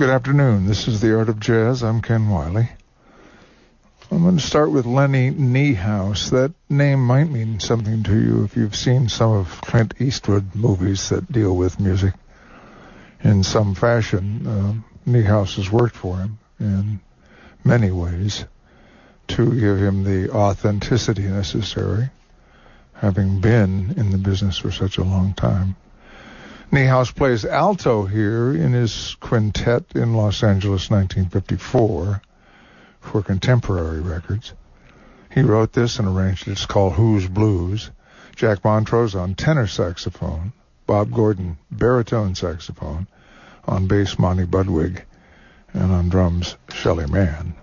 Good afternoon. This is The Art of Jazz. I'm Ken Wiley. I'm going to start with Lenny Niehaus. That name might mean something to you if you've seen some of Clint Eastwood movies that deal with music in some fashion. Niehaus has worked for him in many ways to give him the authenticity necessary, having been in the business for such a long time. Niehaus plays alto here in his quintet in Los Angeles, 1954, for Contemporary Records. He wrote this and arranged it. It's called Who's Blues. Jack Montrose on tenor saxophone, Bob Gordon baritone saxophone, on bass Monty Budwig, and on drums Shelly Manne.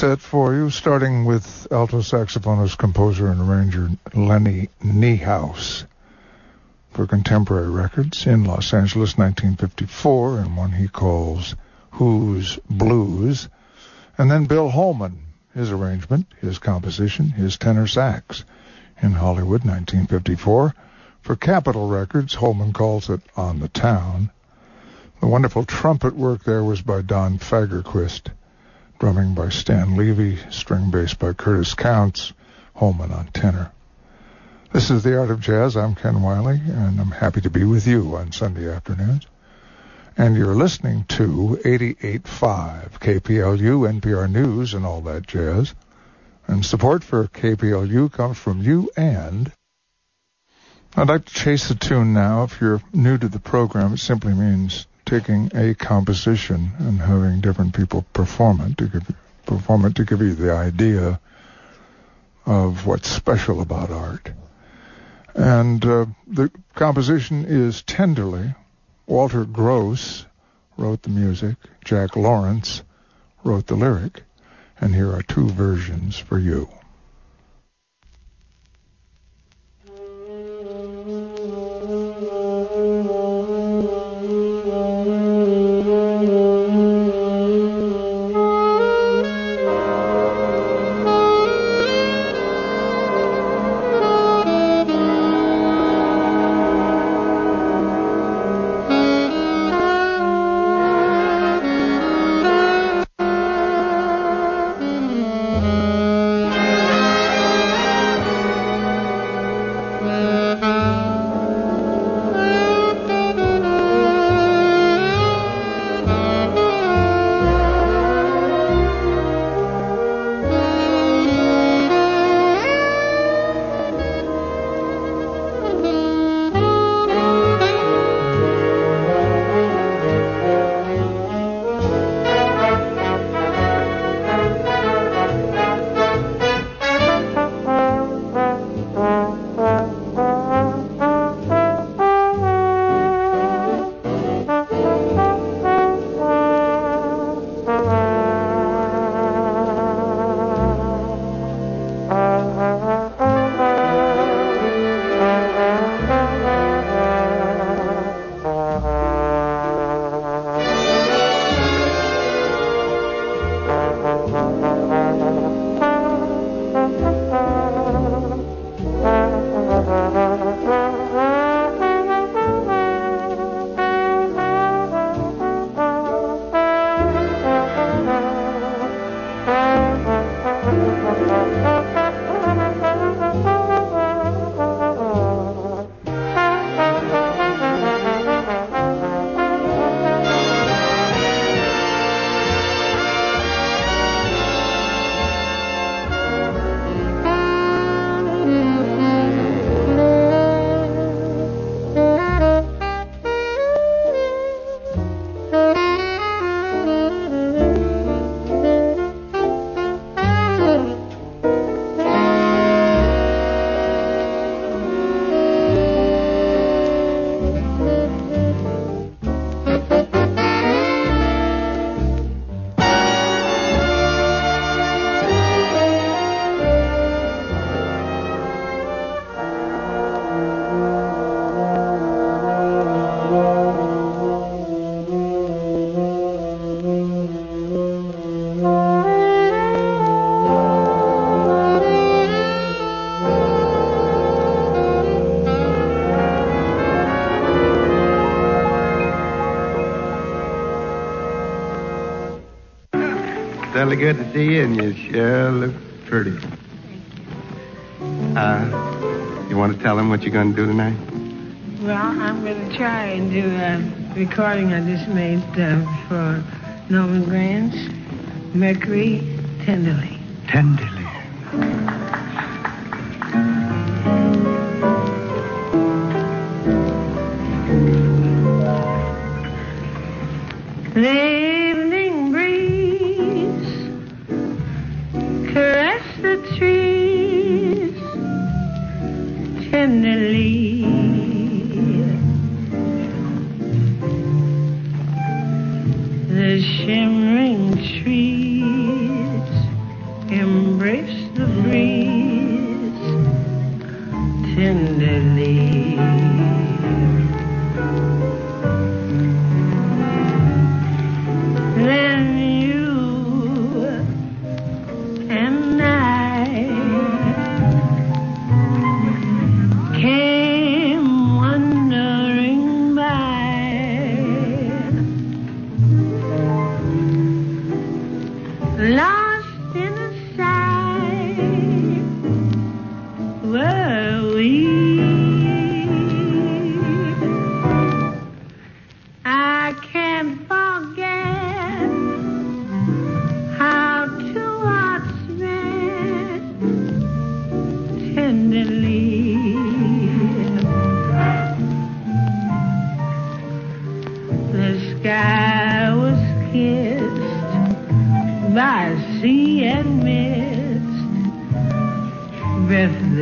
set for you, starting with alto saxophonist, composer, and arranger Lenny Niehaus for Contemporary Records in Los Angeles, 1954, and one he calls Who's Blues. And then Bill Holman, his arrangement, his composition, his tenor sax in Hollywood, 1954. For Capitol Records, Holman calls it On the Town. The wonderful trumpet work there was by Don Fagerquist, drumming by Stan Levy, string bass by Curtis Counts, Holman on tenor. This is The Art of Jazz. I'm Ken Wiley, and I'm happy to be with you on Sunday afternoons. And you're listening to 88.5 KPLU, NPR News, and all that jazz. And support for KPLU comes from you and... I'd like to chase the tune now. If you're new to the program, it simply means taking a composition and having different people perform it to give you the idea of what's special about art. And the composition is Tenderly. Walter Gross wrote the music. Jack Lawrence wrote the lyric. And here are two versions for you. Certainly good to see you, and you sure look pretty. You want to tell them what you're going to do tonight? Well, I'm going to try and do a recording I just made for Norman Granz, Mercury, Tenderly. Tenderly. The evening breeze caress the trees tenderly. The shimmering trees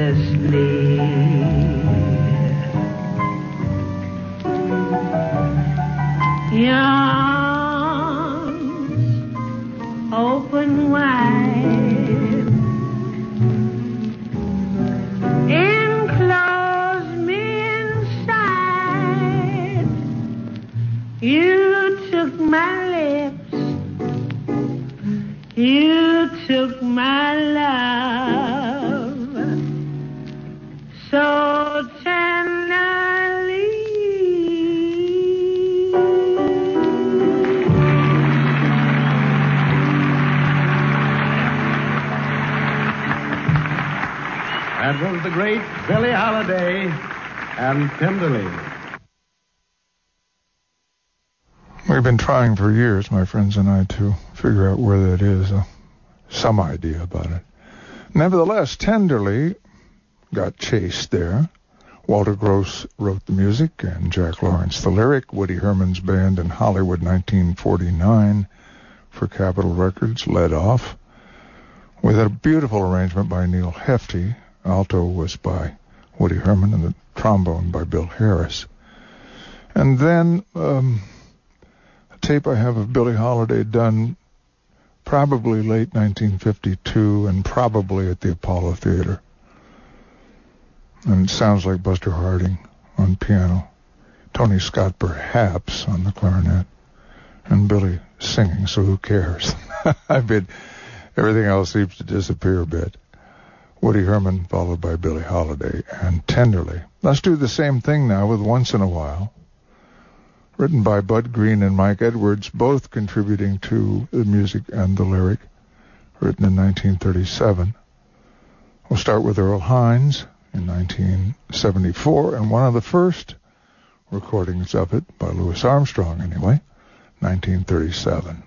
endlessly. Your arms open wide, enclose me inside. You took my lips, you took my love so tenderly. That was the great Billie Holiday and Tenderly. We've been trying for years, my friends and I, to figure out where that is. Some idea about it. Nevertheless, Tenderly got chased there. Walter Gross wrote the music and Jack Lawrence the lyric. Woody Herman's band in Hollywood, 1949, for Capitol Records, led off with a beautiful arrangement by Neil Hefti. Alto was by Woody Herman and the trombone by Bill Harris. And then a tape I have of Billie Holiday done probably late 1952 and probably at the Apollo Theater. And it sounds like Buster Harding on piano, Tony Scott perhaps on the clarinet, and Billie singing, so who cares? I mean, everything else seems to disappear a bit. Woody Herman followed by Billie Holiday and Tenderly. Let's do the same thing now with Once in a While, written by Bud Green and Mike Edwards, both contributing to the music and the lyric, written in 1937. We'll start with Earl Hines in 1974, and one of the first recordings of it, by Louis Armstrong anyway, 1937.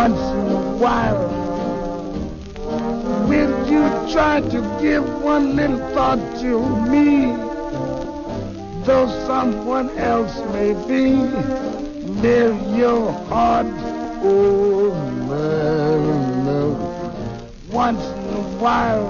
once in a while. Will you try to give one little thought to me? Though someone else may be near your heart, oh man, once in a while.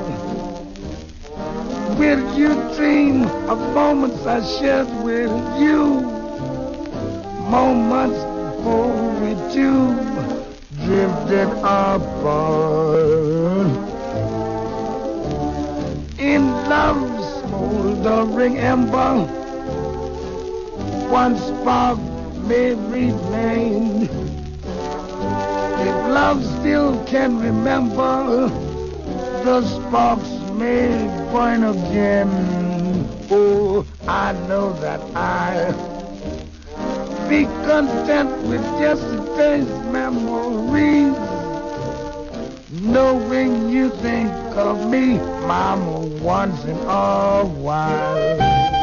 Will you dream of moments I shared with you? Moments before we two drifted apart. In love's smoldering ember, one spark may remain. If love still can remember, the sparks may burn again. Oh, I know that I be content with yesterday's memories, knowing you think of me, mama, once in a while.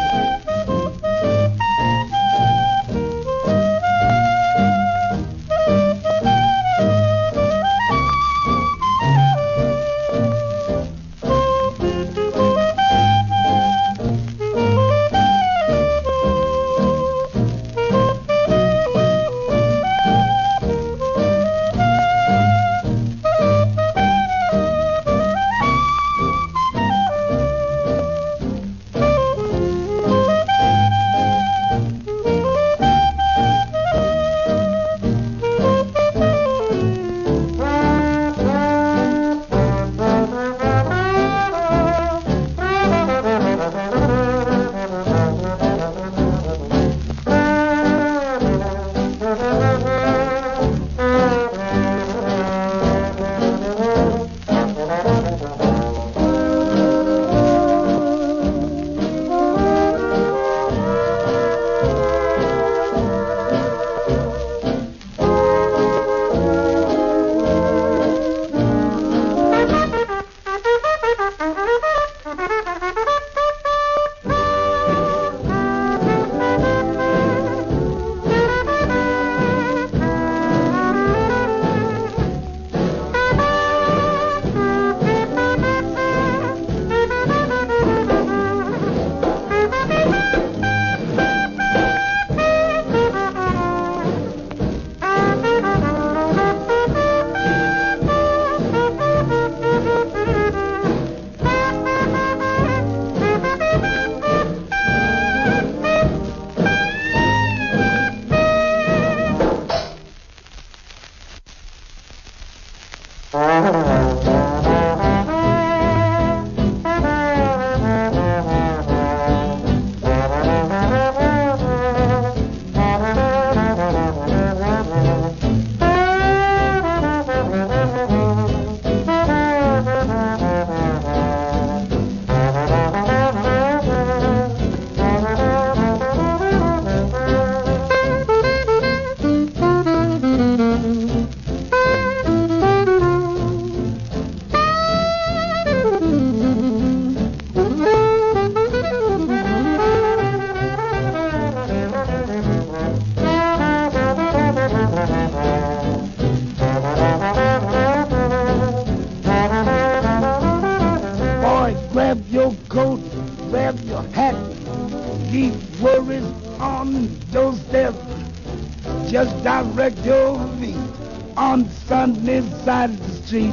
Just direct your feet on Sunday's side of the street.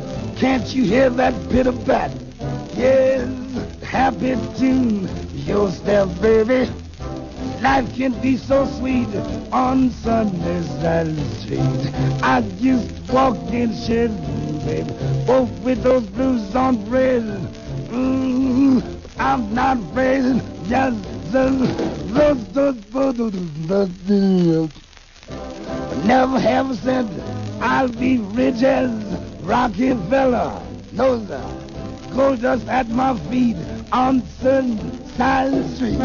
Can't you hear that pitter-pat? Yes, happy tune yourself, baby. Life can be so sweet on Sunday's side of the street. I used to walk in sheds, baby, both with those blues on bread. I'm not afraid, just never have a cent. I'll be rich as Rockefeller. No, sir. Go just at my feet on certain side of the street.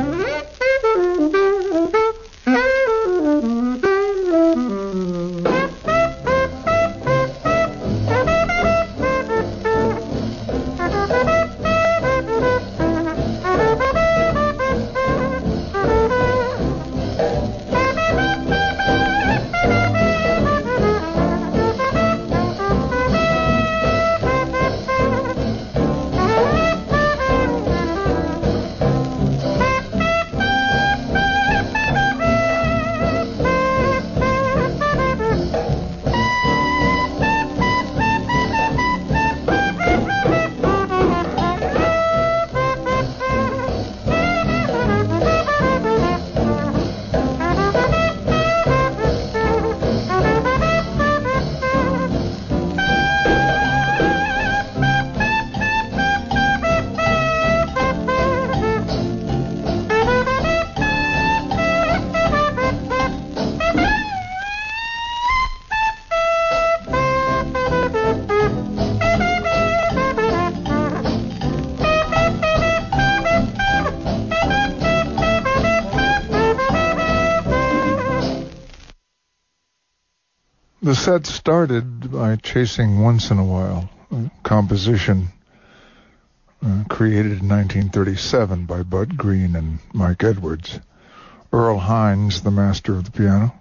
The set started by chasing Once in a While, a composition created in 1937 by Bud Green and Mike Edwards. Earl Hines, the master of the piano,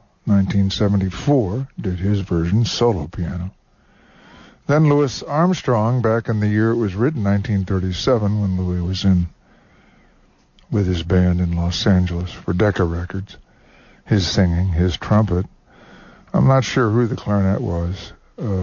1974, did his version, solo piano. Then Louis Armstrong, back in the year it was written, 1937, when Louis was in with his band in Los Angeles for Decca Records. His singing, his trumpet. I'm not sure who the clarinet was.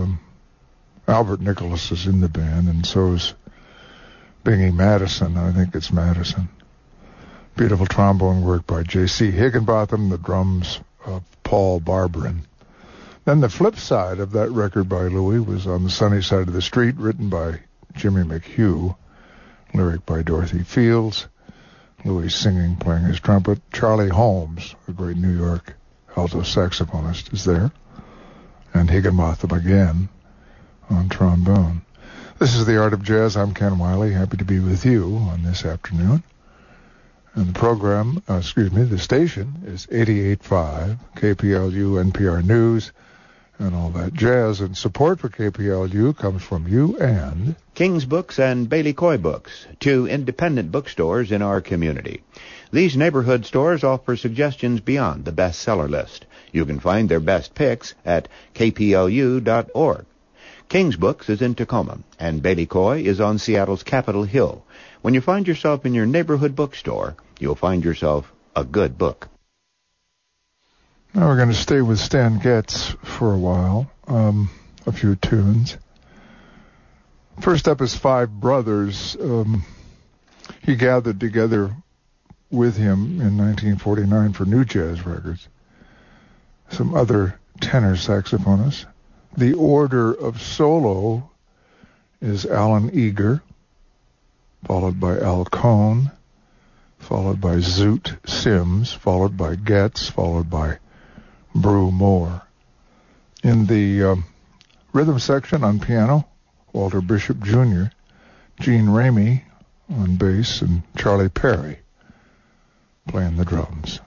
Albert Nicholas is in the band, and so is Bingy Madison. I think it's Madison. Beautiful trombone work by J.C. Higginbotham, the drums of Paul Barberin. Then the flip side of that record by Louis was On the Sunny Side of the Street, written by Jimmy McHugh, lyric by Dorothy Fields, Louis singing, playing his trumpet. Charlie Holmes, a great New York alto saxophonist, is there, and Higginbotham again on trombone. This is The Art of Jazz. I'm Ken Wiley, happy to be with you on this afternoon. And the program, the station is 88.5 KPLU NPR News and all that jazz. And support for KPLU comes from you and King's Books and Bailey Coy Books, two independent bookstores in our community. These neighborhood stores offer suggestions beyond the bestseller list. You can find their best picks at kplu.org. King's Books is in Tacoma, and Bailey Coy is on Seattle's Capitol Hill. When you find yourself in your neighborhood bookstore, you'll find yourself a good book. Now we're going to stay with Stan Getz for a while, a few tunes. First up is Five Brothers. He gathered together with him in 1949 for New Jazz Records some other tenor saxophonists. The order of solo is Alan Eager, followed by Al Cohn, followed by Zoot Sims, followed by Getz, followed by Brew Moore. In the rhythm section on piano, Walter Bishop Jr., Gene Ramey on bass, and Charlie Perry playing the drums.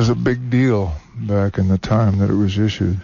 was a big deal back in the time that it was issued,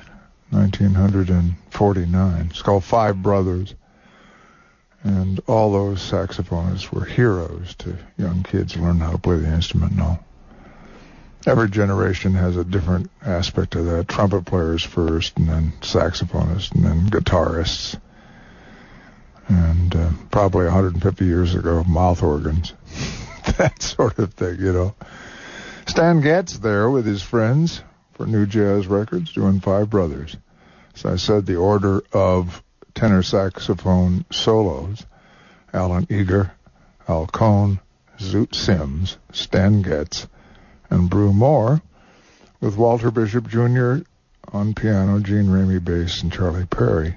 1949. It's called Five Brothers. And all those saxophonists were heroes to young kids learn how to play the instrument and all. Every generation has a different aspect of that. Trumpet players first, and then saxophonists, and then guitarists. And probably 150 years ago, mouth organs. That sort of thing, you know. Stan Getz there with his friends for New Jazz Records doing Five Brothers. As I said, the order of tenor saxophone solos: Alan Eager, Al Cohn, Zoot Sims, Stan Getz, and Brew Moore, with Walter Bishop Jr. on piano, Gene Ramey bass, and Charlie Perry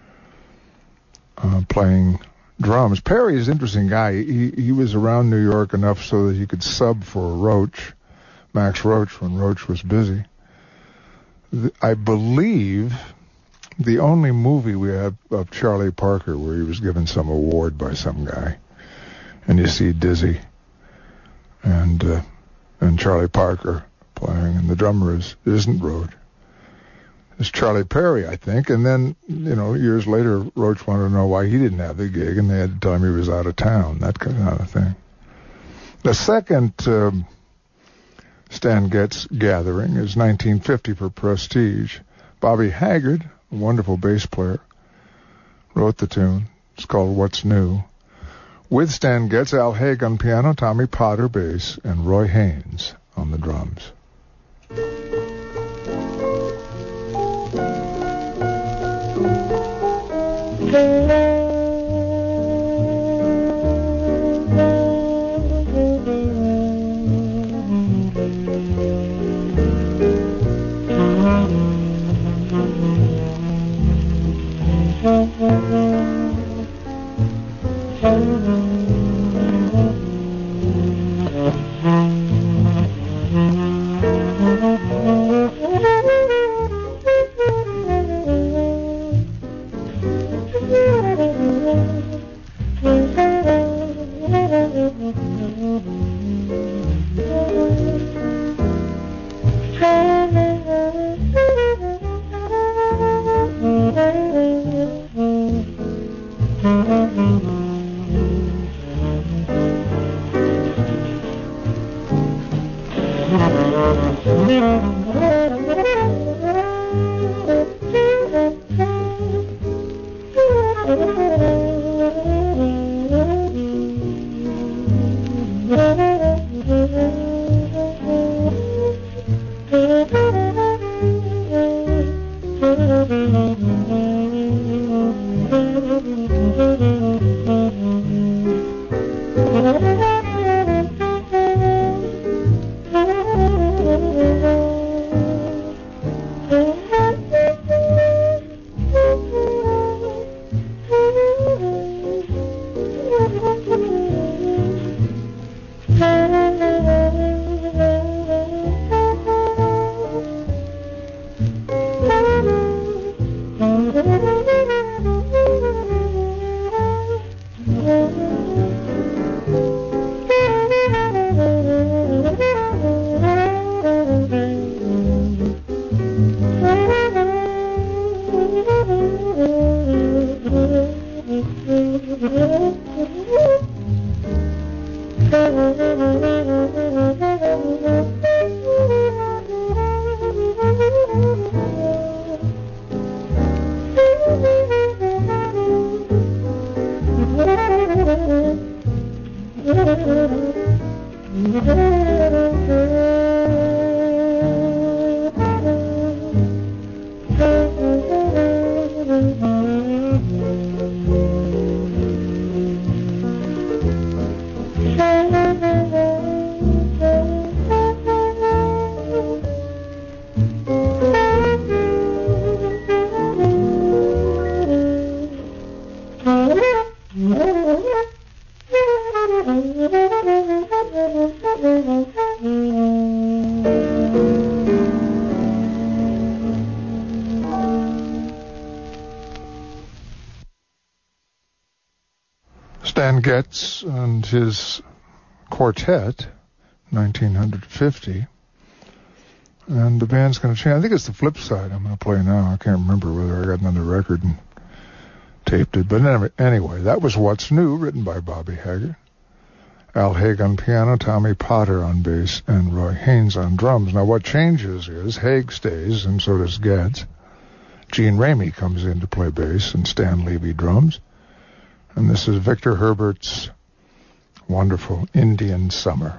playing drums. Perry is an interesting guy. He was around New York enough so that he could sub for Roach, Max Roach, when Roach was busy. I believe the only movie we have of Charlie Parker where he was given some award by some guy, and you see Dizzy and Charlie Parker playing, and the drummer isn't Roach. It's Charlie Perry, I think. And then, you know, years later, Roach wanted to know why he didn't have the gig, and they had to tell him he was out of town, that kind of thing. The second Stan Getz gathering is 1950 for Prestige. Bobby Haggard, a wonderful bass player, wrote the tune. It's called What's New. With Stan Getz, Al Haig on piano, Tommy Potter bass, and Roy Haynes on the drums. Stan Getz and his quartet, 1950, And the band's going to change. I think it's the flip side I'm going to play now. I can't remember whether I got another record and taped it. But anyway, that was What's New, written by Bobby Haggart. Al Haig on piano, Tommy Potter on bass, and Roy Haynes on drums. Now, what changes is Haig stays, and so does Getz. Gene Ramey comes in to play bass, and Stan Levy drums. And this is Victor Herbert's wonderful Indian Summer.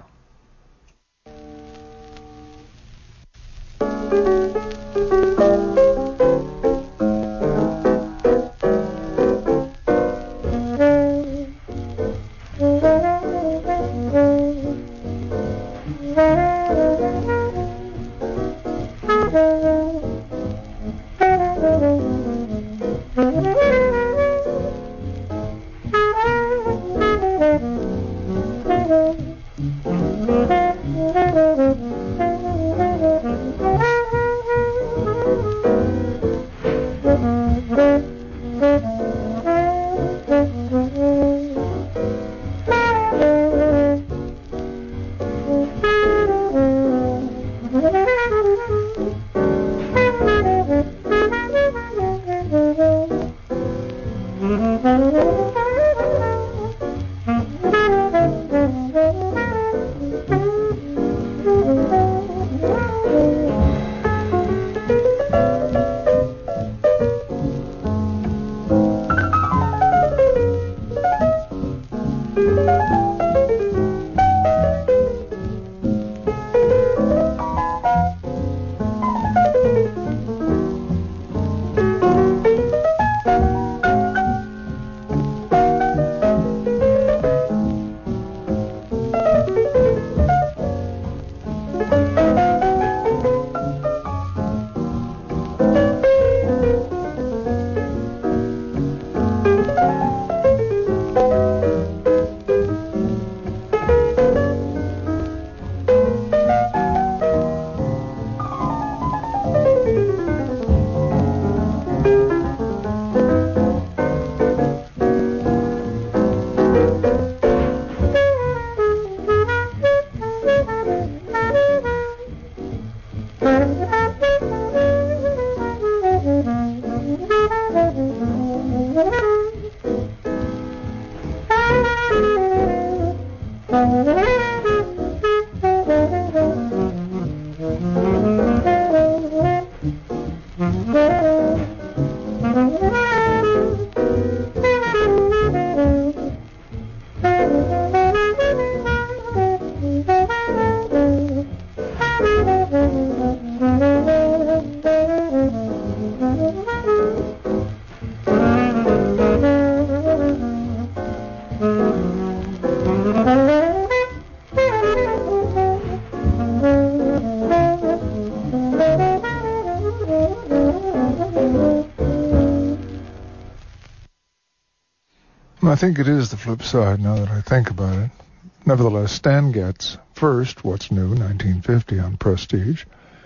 I think it is the flip side now that I think about it. Nevertheless, Stan Getz first, What's New, 1950 on Prestige,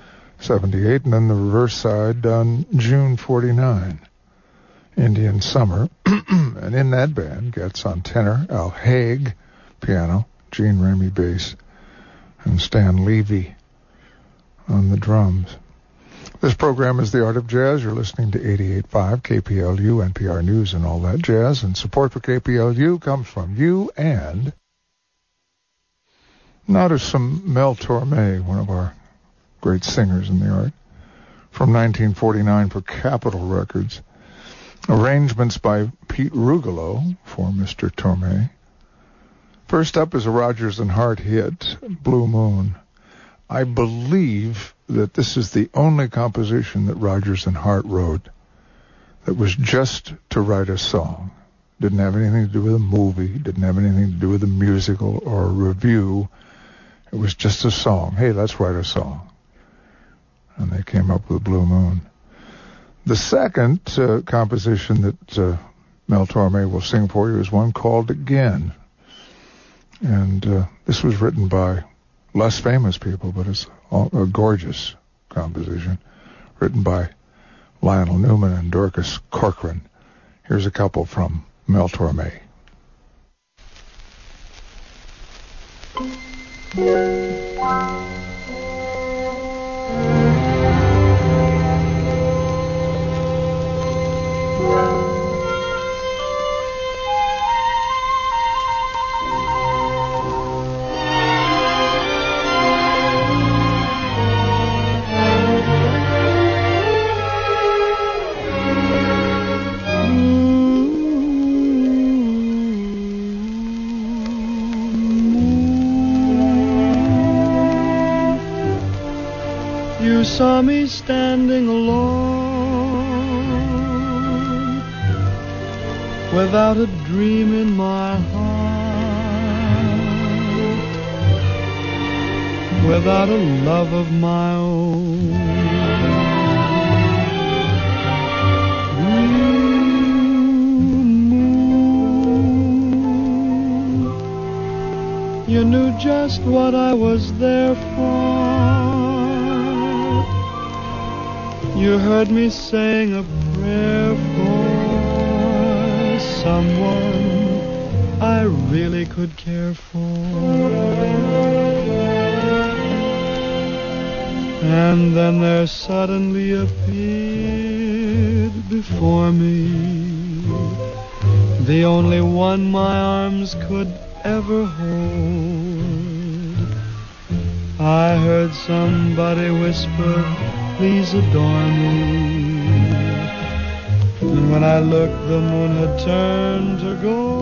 78, and then the reverse side on June 49, Indian Summer. And in that band, Getz on tenor, Al Haig piano, Gene Ramey bass, and Stan Levy on the drums. This program is The Art of Jazz. You're listening to 88.5 KPLU, NPR News, and all that jazz. And support for KPLU comes from you and... Now to some Mel Torme, one of our great singers in the art, from 1949 for Capitol Records. Arrangements by Pete Rugolo for Mr. Torme. First up is a Rodgers and Hart hit, Blue Moon. I believe that this is the only composition that Rodgers and Hart wrote that was just to write a song. Didn't have anything to do with a movie, didn't have anything to do with a musical or a review. It was just a song. Hey, let's write a song. And they came up with Blue Moon. The second composition that Mel Torme will sing for you is one called Again. And this was written by less famous people, but it's a gorgeous composition written by Lionel Newman and Dorcas Corcoran. Here's a couple from Mel Torme. You saw me standing alone, without a dream in my heart, without a love of my own. Moon, you knew just what I was there for. You heard me saying a prayer for someone I really could care for. And then there suddenly appeared before me the only one my arms could ever hold. I heard somebody whisper, "Please adore me." And when I looked, the moon had turned to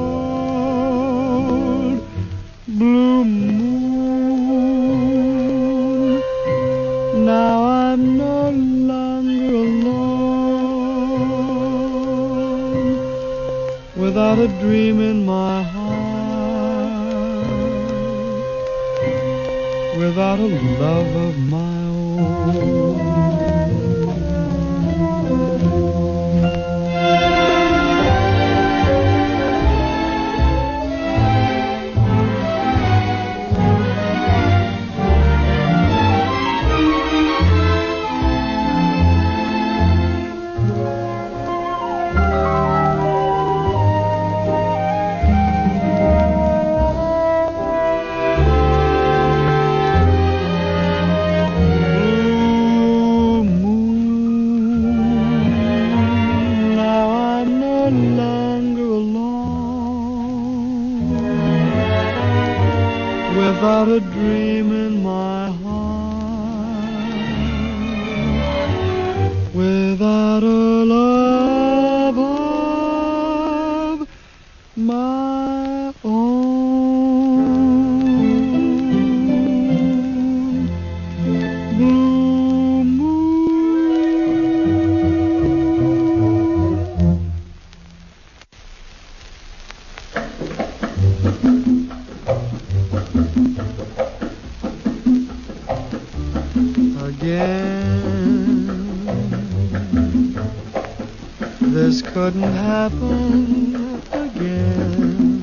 gold. Blue moon, now I'm no longer alone, without a dream in my heart, without a love of my own. Without a dream in my heart, without a love of my own. Blue moon. Again, this couldn't happen again.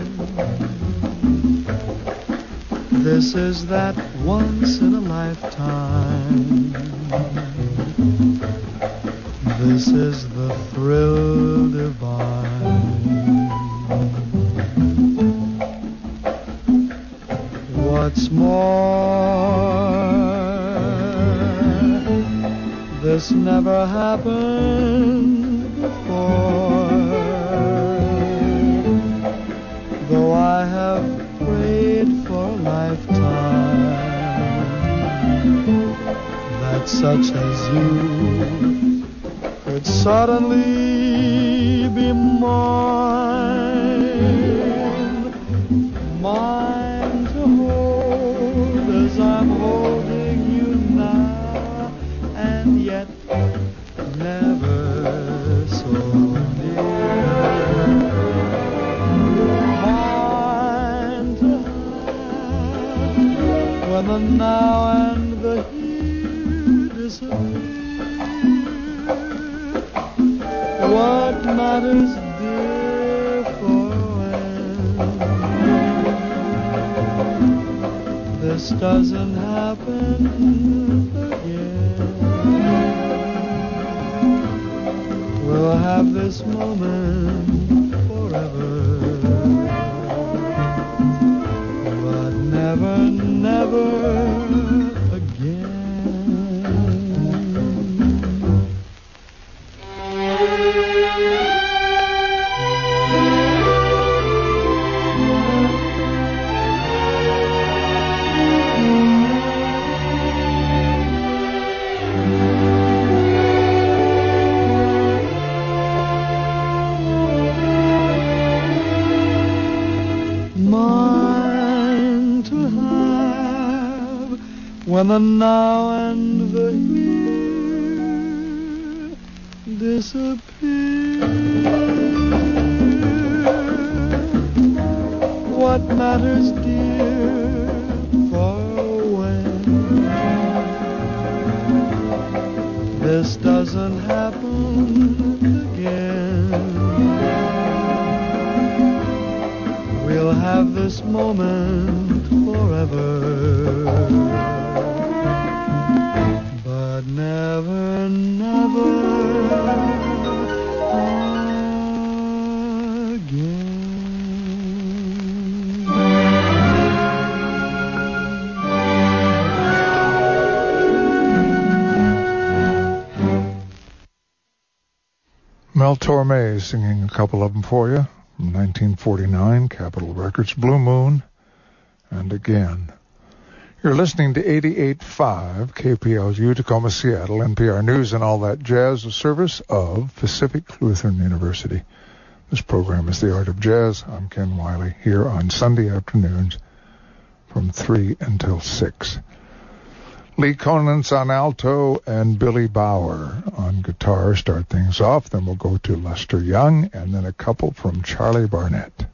This is that once in a lifetime. This is the thrill divine. What's more, this never happened before, though I have prayed for a lifetime that such as you could suddenly be mine, mine to hold as I'm holding you now, and yet never so near. Mine to have when the now and the here disappear. What matters, dear, for when this doesn't happen again? We'll have this moment forever, but never, never again. when the now and the here disappear. What matters, dear, for when this doesn't happen again, we'll have this moment forever, but never, never again. Mel Torme singing a couple of them for you from 1949, Capitol Records, Blue Moon, and Again. You're listening to 88.5 KPLU, Tacoma, Seattle, NPR News and All That Jazz, a service of Pacific Lutheran University. This program is The Art of Jazz. I'm Ken Wiley, here on Sunday afternoons from 3 until 6. Lee Conant's on alto and Billy Bauer on guitar start things off. Then we'll go to Lester Young and then a couple from Charlie Barnett.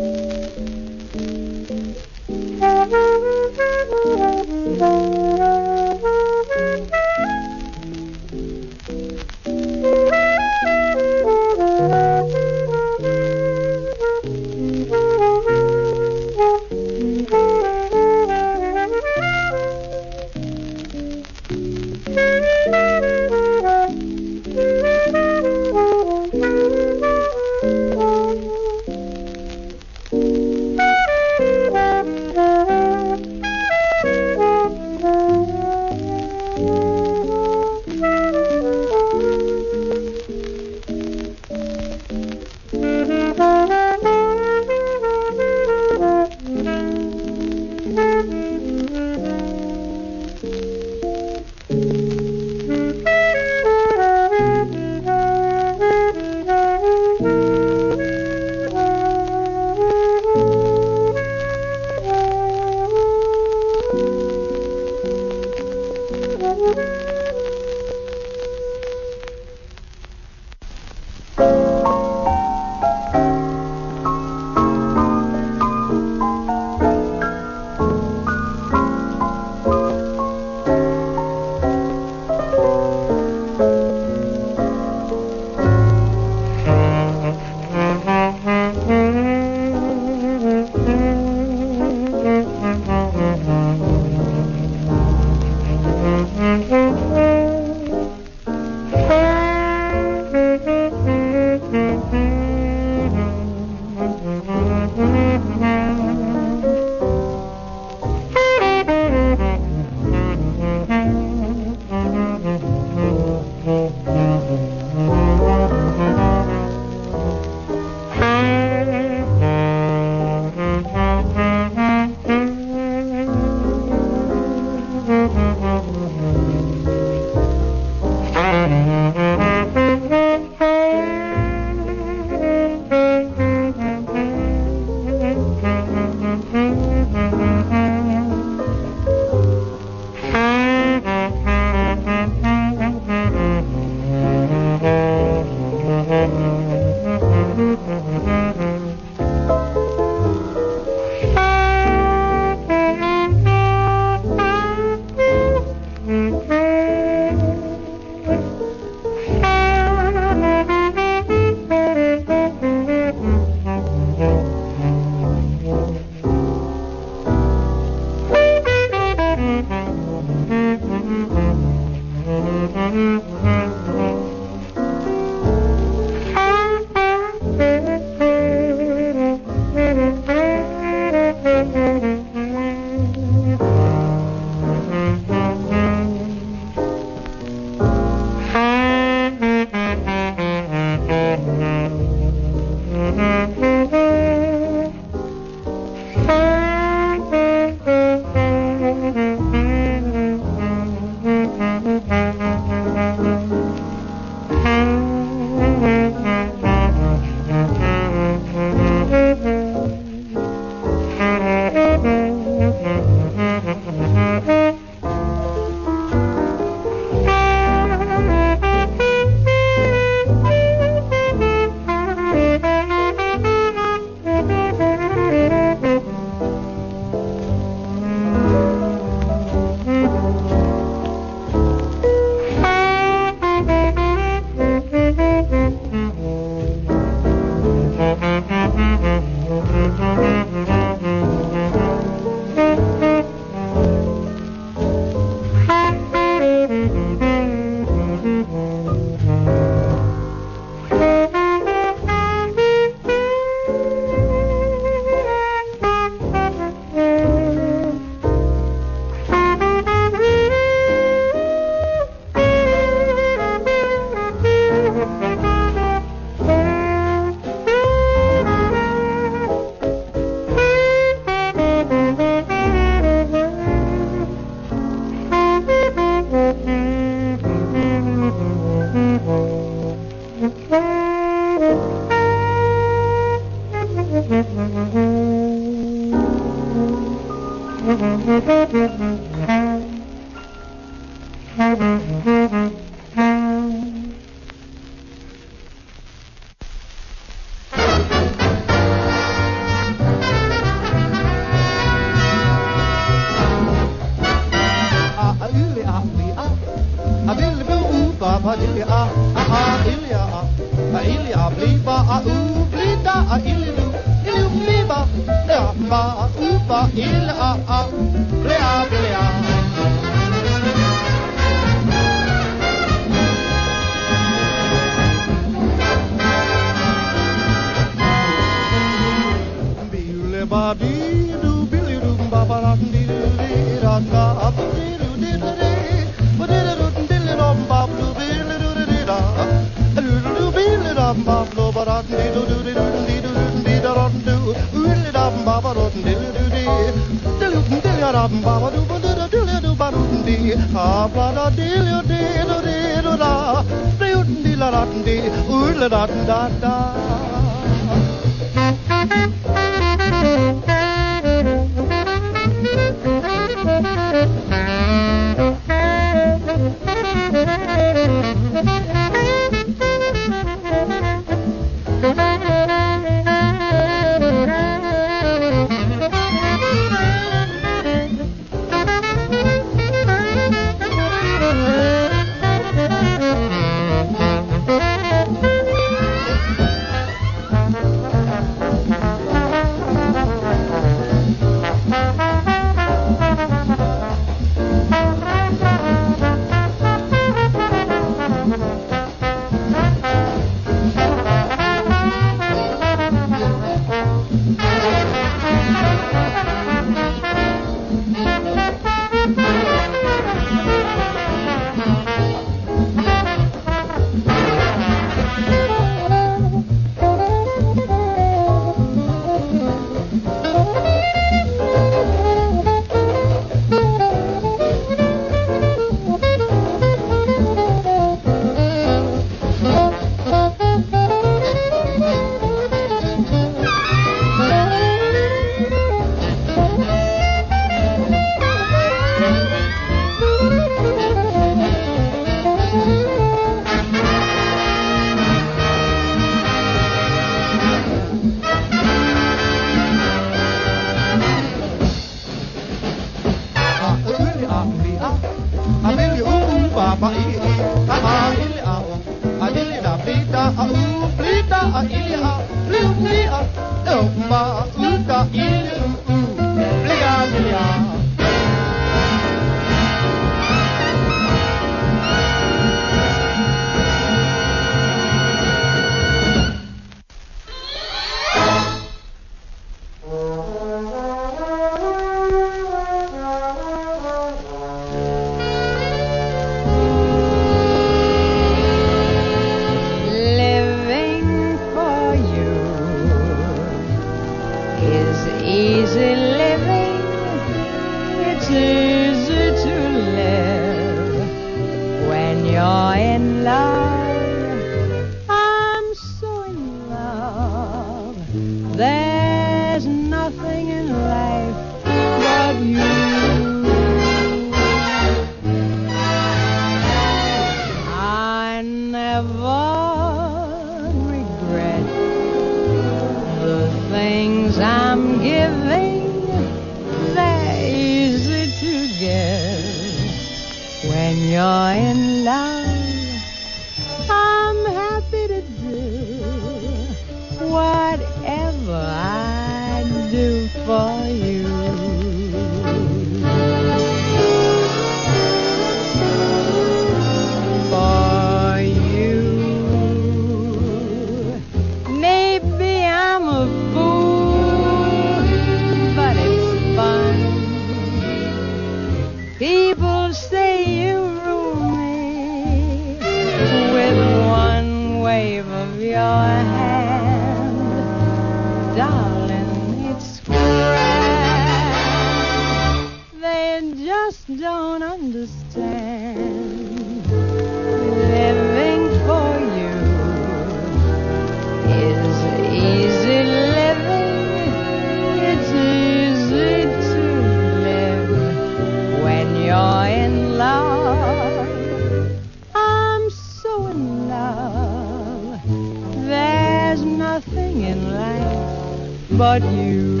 but you.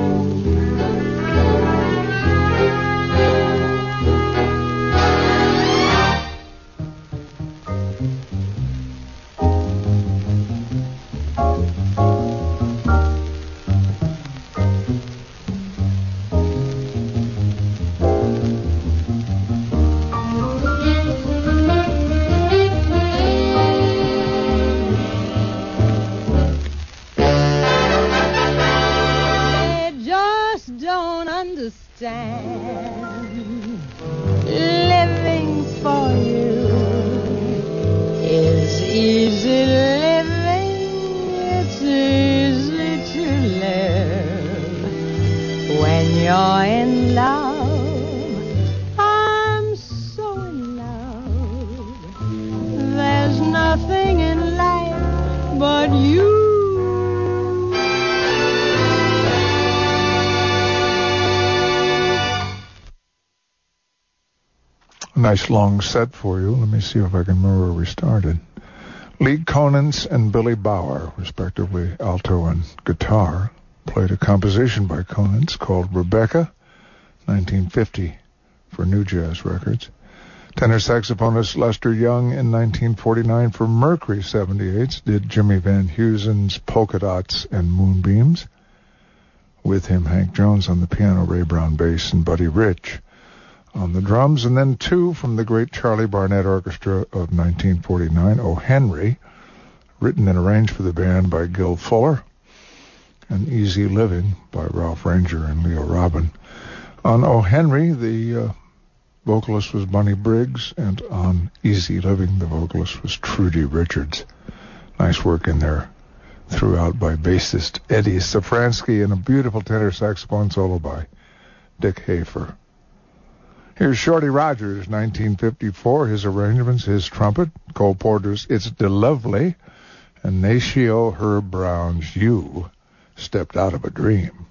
Living for you is easy living. It's easy to live when you're in love. I'm so in love. There's nothing in life but you. Nice long set for you. Let me see if I can remember where we started. Lee Konitz and Billy Bauer, respectively alto and guitar, played a composition by Konitz called Rebecca, 1950, for New Jazz Records. Tenor saxophonist Lester Young in 1949 for Mercury 78 did Jimmy Van Heusen's Polka Dots and Moonbeams. With him, Hank Jones on the piano, Ray Brown bass, and Buddy Rich on the drums, and then two from the great Charlie Barnett Orchestra of 1949, O. Henry, written and arranged for the band by Gil Fuller, and Easy Living by Ralph Ranger and Leo Robin. On O. Henry, the vocalist was Bunny Briggs, and on Easy Living, the vocalist was Trudy Richards. Nice work in there throughout by bassist Eddie Safransky, and a beautiful tenor saxophone solo by Dick Hafer. Here's Shorty Rogers, 1954, his arrangements, his trumpet, Cole Porter's It's De-Lovely, and Natio Herb Brown's You Stepped Out of a Dream.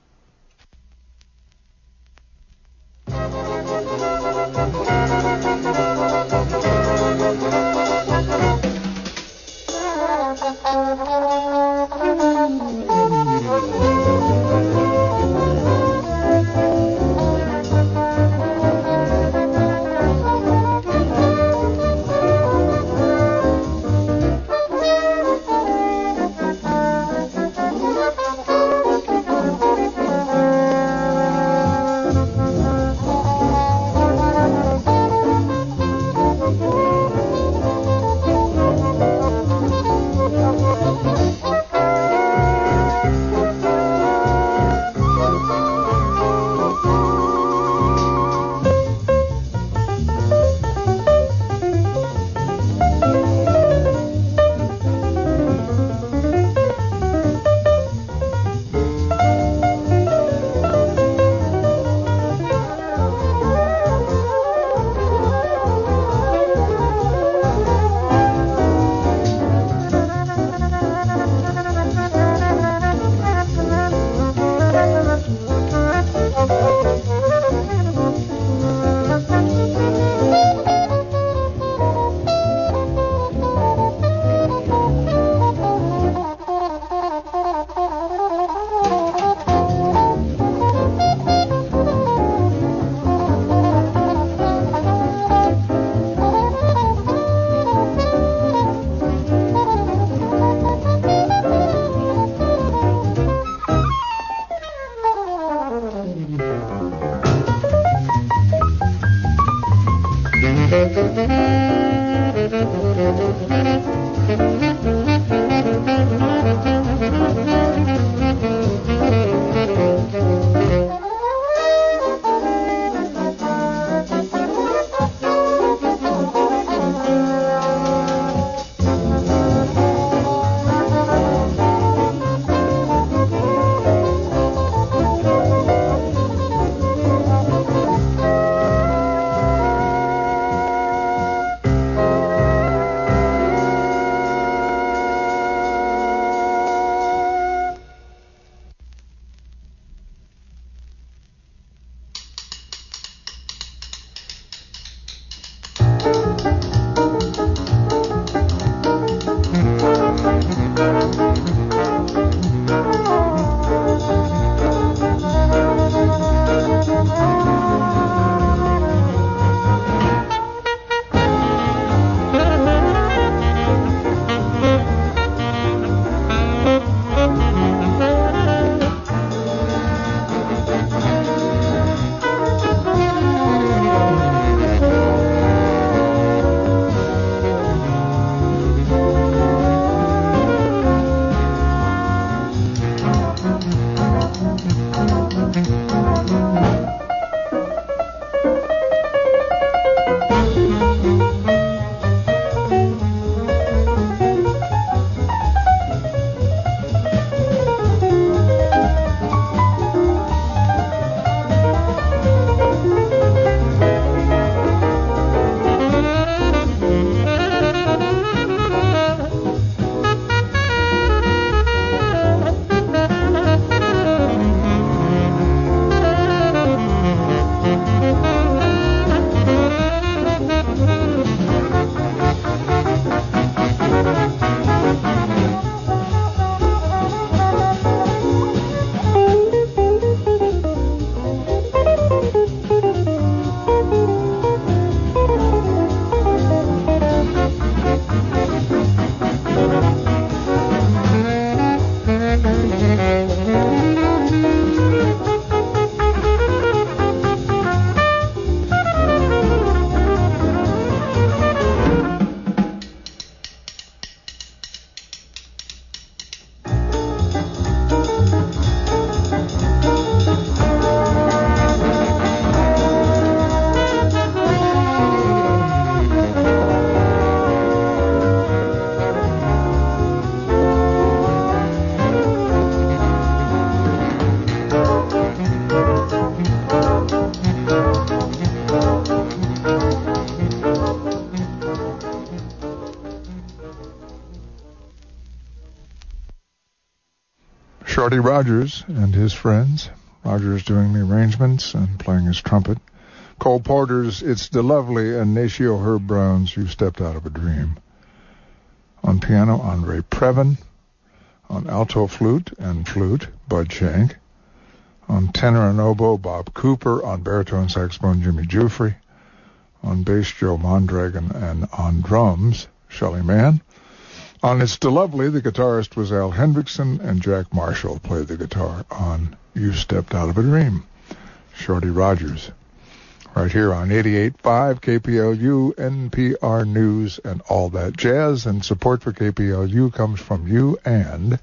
Shorty Rogers and his friends. Rogers doing the arrangements and playing his trumpet. Cole Porter's It's the Lovely and Natio Herb Brown's You Stepped Out of a Dream. On piano, Andre Previn. On alto flute and flute, Bud Shank. On tenor and oboe, Bob Cooper. On baritone saxophone, Jimmy Giuffre. On bass, Joe Mondragon. And on drums, Shelley Mann. On It's the Lovely, the guitarist was Al Hendrickson, and Jack Marshall played the guitar on You Stepped Out of a Dream. Shorty Rogers. Right here on 88.5 KPLU, NPR News, and all that jazz. And support for KPLU comes from you and...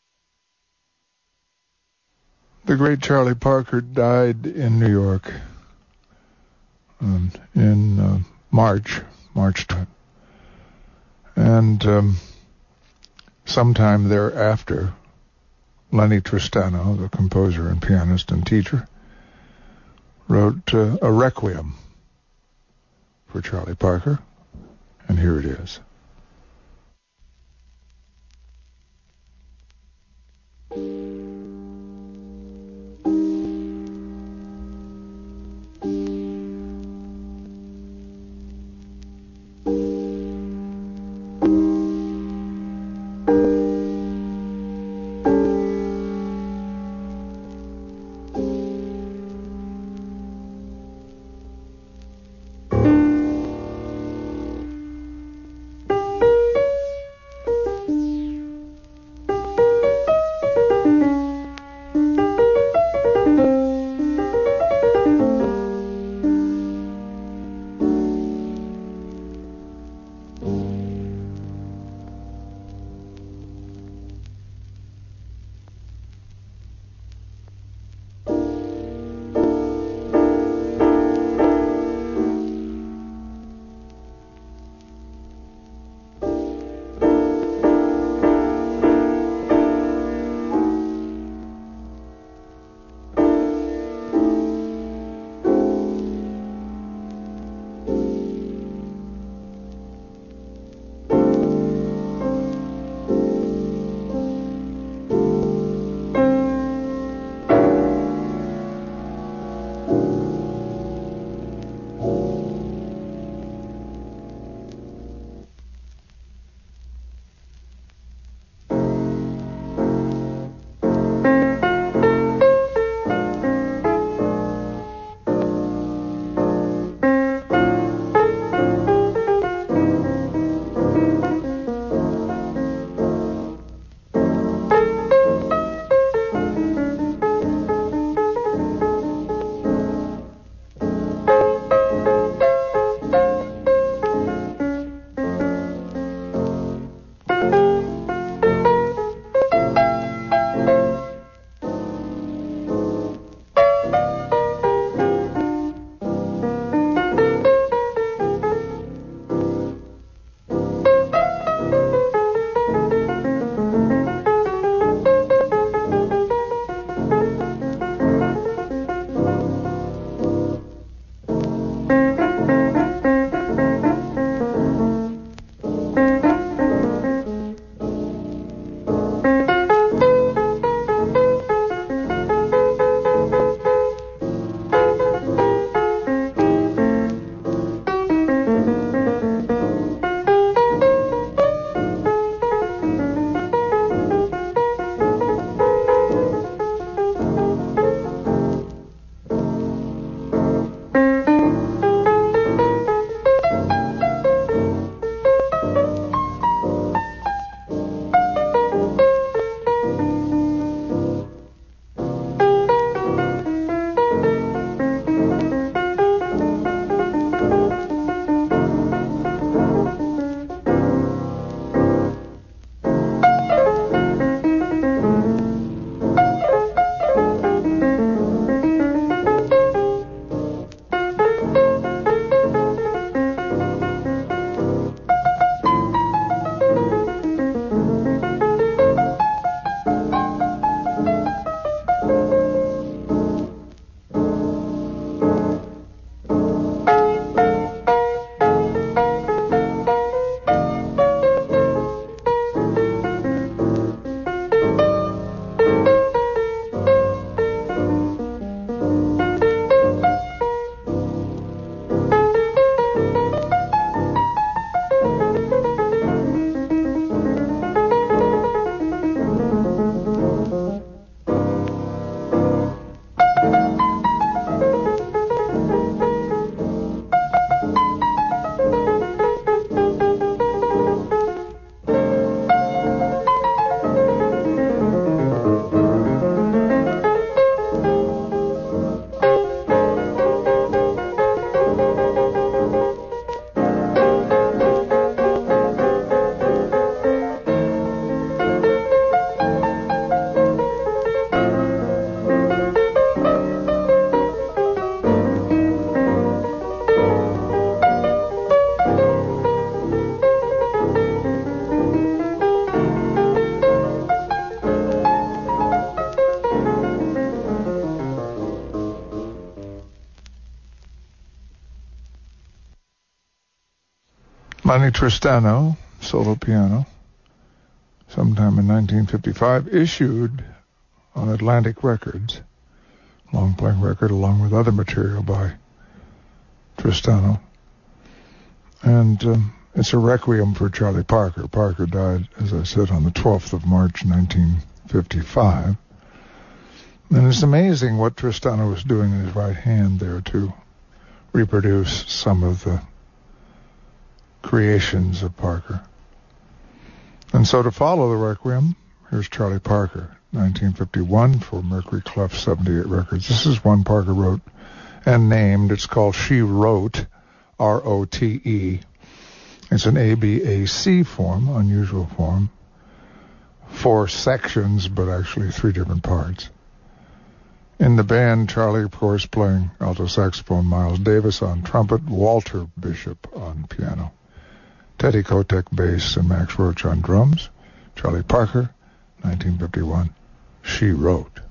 The great Charlie Parker died in New York in March 10th. And sometime thereafter, Lenny Tristano, the composer and pianist and teacher, wrote a requiem for Charlie Parker, and here it is. Lenny Tristano, solo piano, sometime in 1955, issued on Atlantic Records, long-playing record along with other material by Tristano. And it's a requiem for Charlie Parker. Parker died, as I said, on the 12th of March, 1955. And it's amazing what Tristano was doing in his right hand there to reproduce some of the creations of Parker. And so to follow the requiem, here's Charlie Parker, 1951 for Mercury Clef 78 Records. This is one Parker wrote and named. It's called She Wrote, R-O-T-E. It's an A-B-A-C form, unusual form. 4 sections, but actually 3 different parts. In the band, Charlie, of course, playing alto saxophone, Miles Davis on trumpet, Walter Bishop on piano, Teddy Kotek bass, and Max Roach on drums. Charlie Parker, 1951, She Wrote.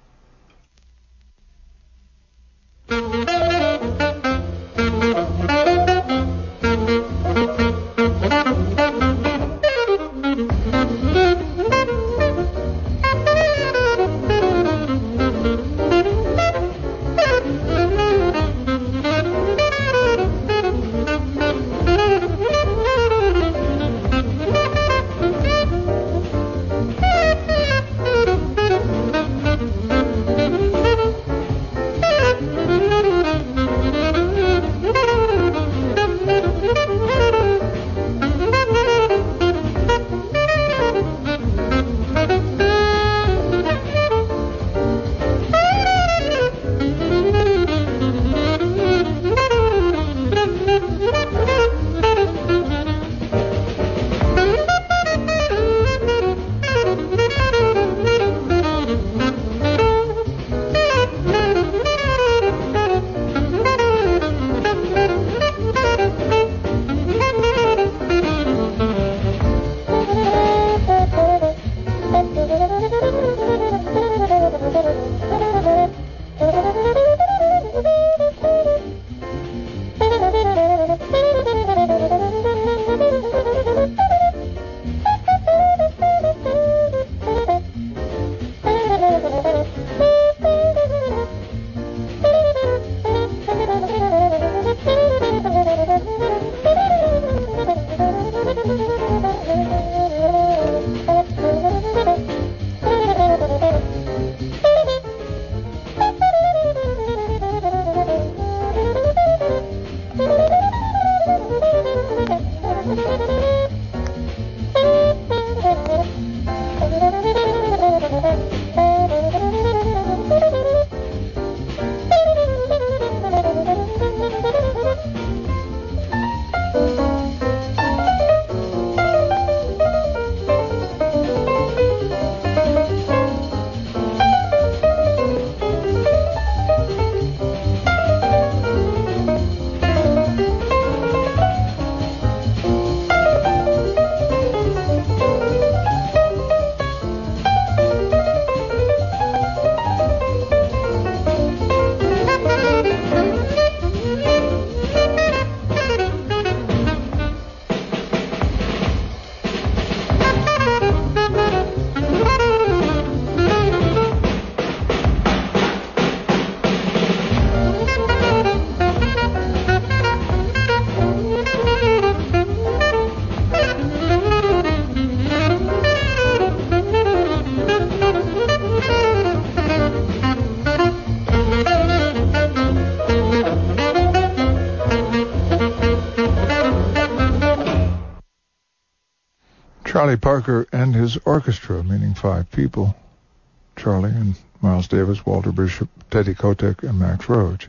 Charlie Parker and his orchestra, meaning 5 people, Charlie and Miles Davis, Walter Bishop, Teddy Kotek, and Max Roach,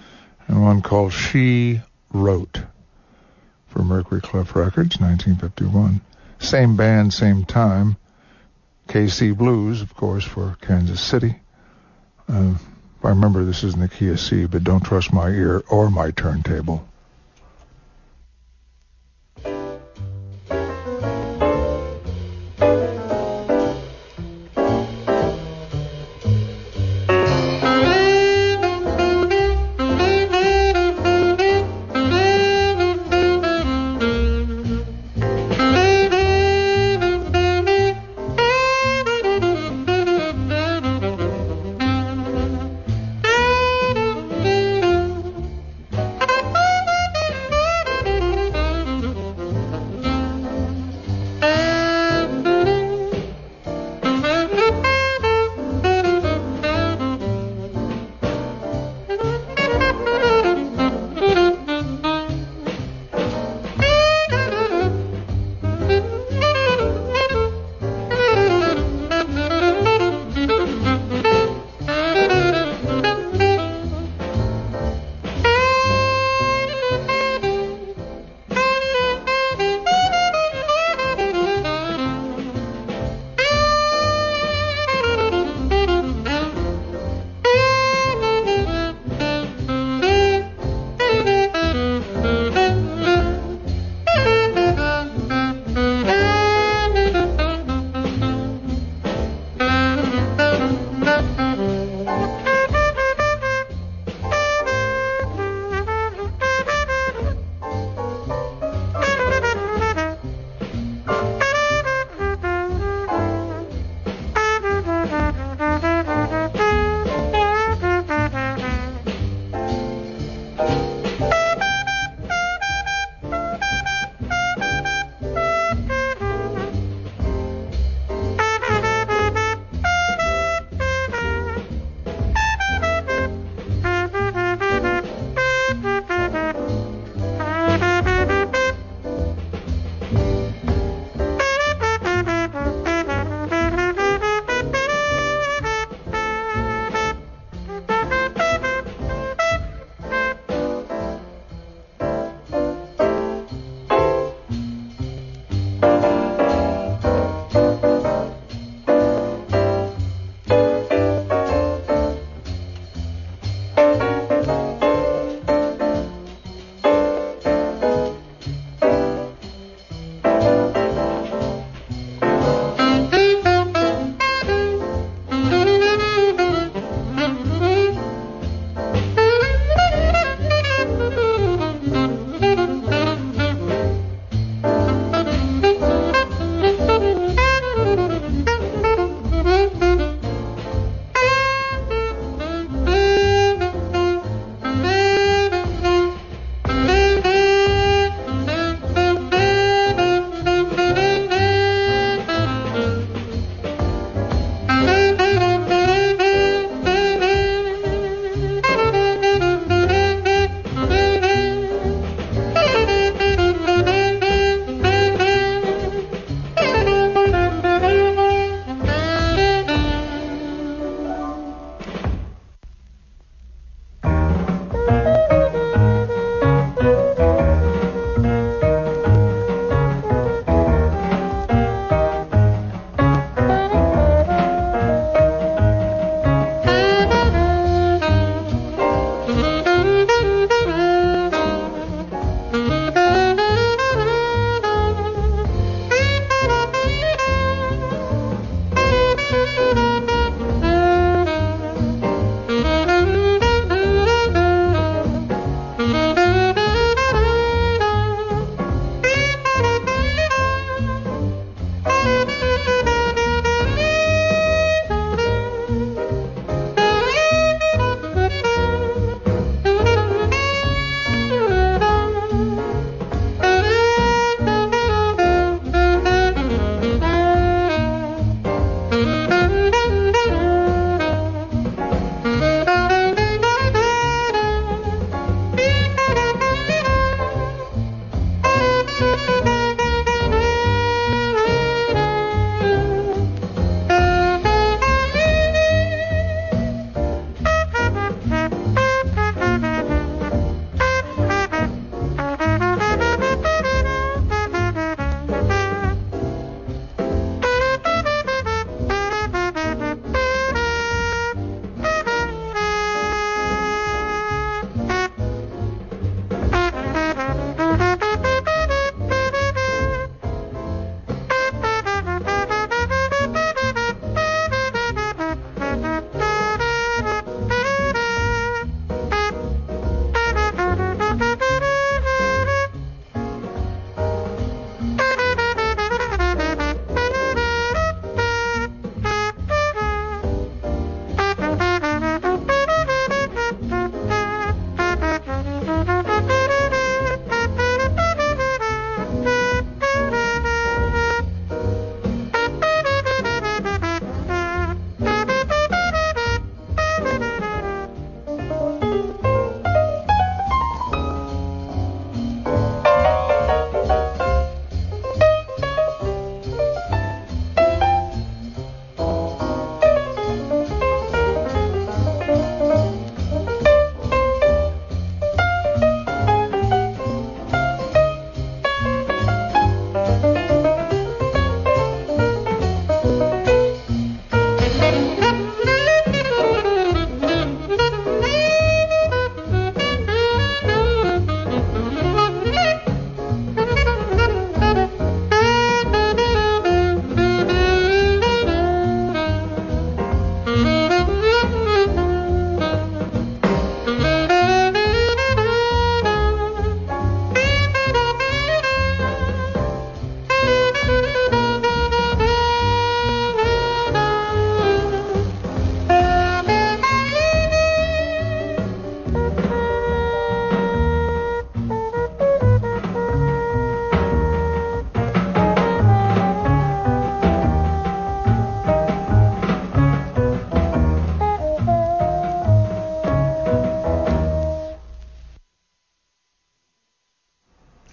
and one called She Wrote for Mercury Clef Records, 1951. Same band, same time. KC Blues, of course, for Kansas City. I remember this is in the key of C, but don't trust my ear or my turntable.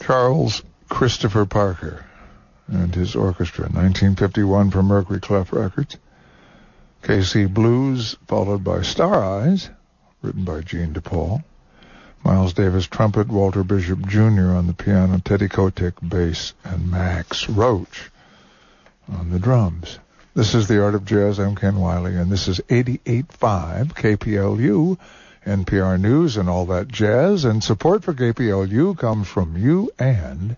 Charles Christopher Parker and his orchestra, 1951 from Mercury Clef Records. KC Blues, followed by Star Eyes, written by Gene DePaul. Miles Davis trumpet, Walter Bishop Jr. on the piano, Teddy Kotick bass, and Max Roach on the drums. This is The Art of Jazz. I'm Ken Wiley, and this is 88.5 KPLU, NPR News and all that jazz. And support for KPLU comes from you and...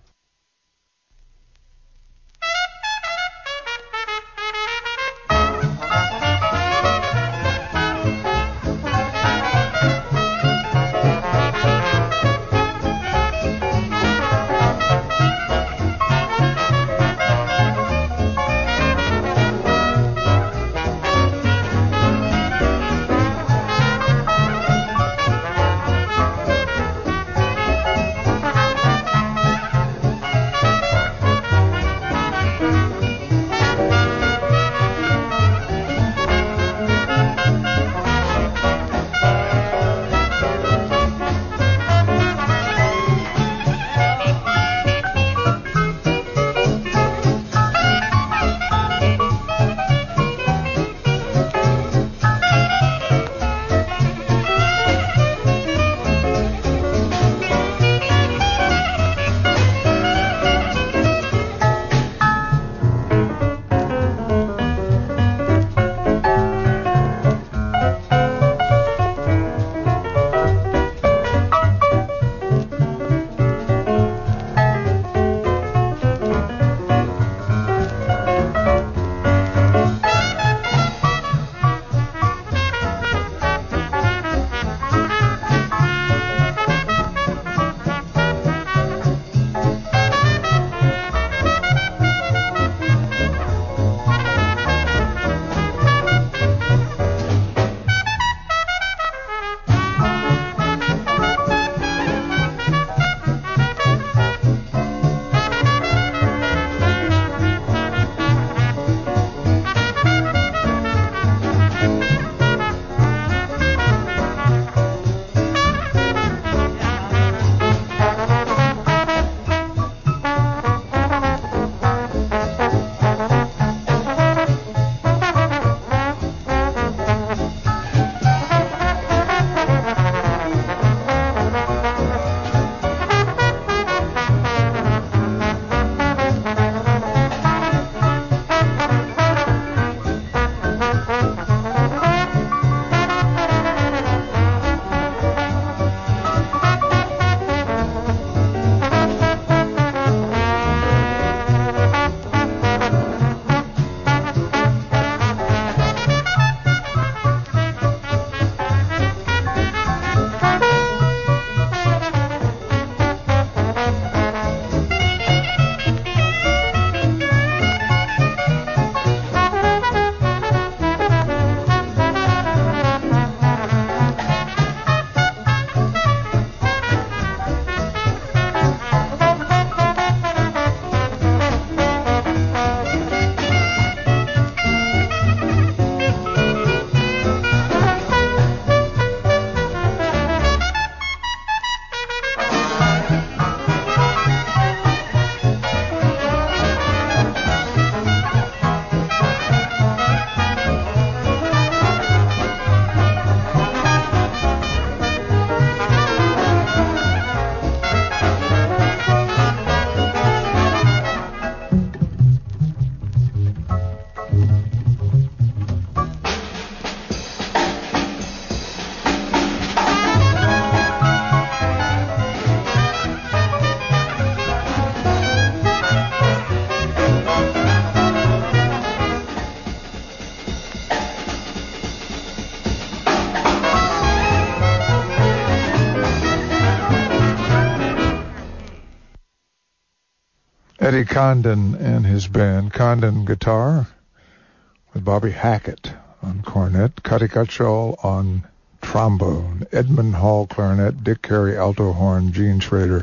Eddie Condon and his band, Condon guitar, with Bobby Hackett on cornet, Cuddy Cutshall on trombone, Edmund Hall clarinet, Dick Carey alto horn, Gene Schrader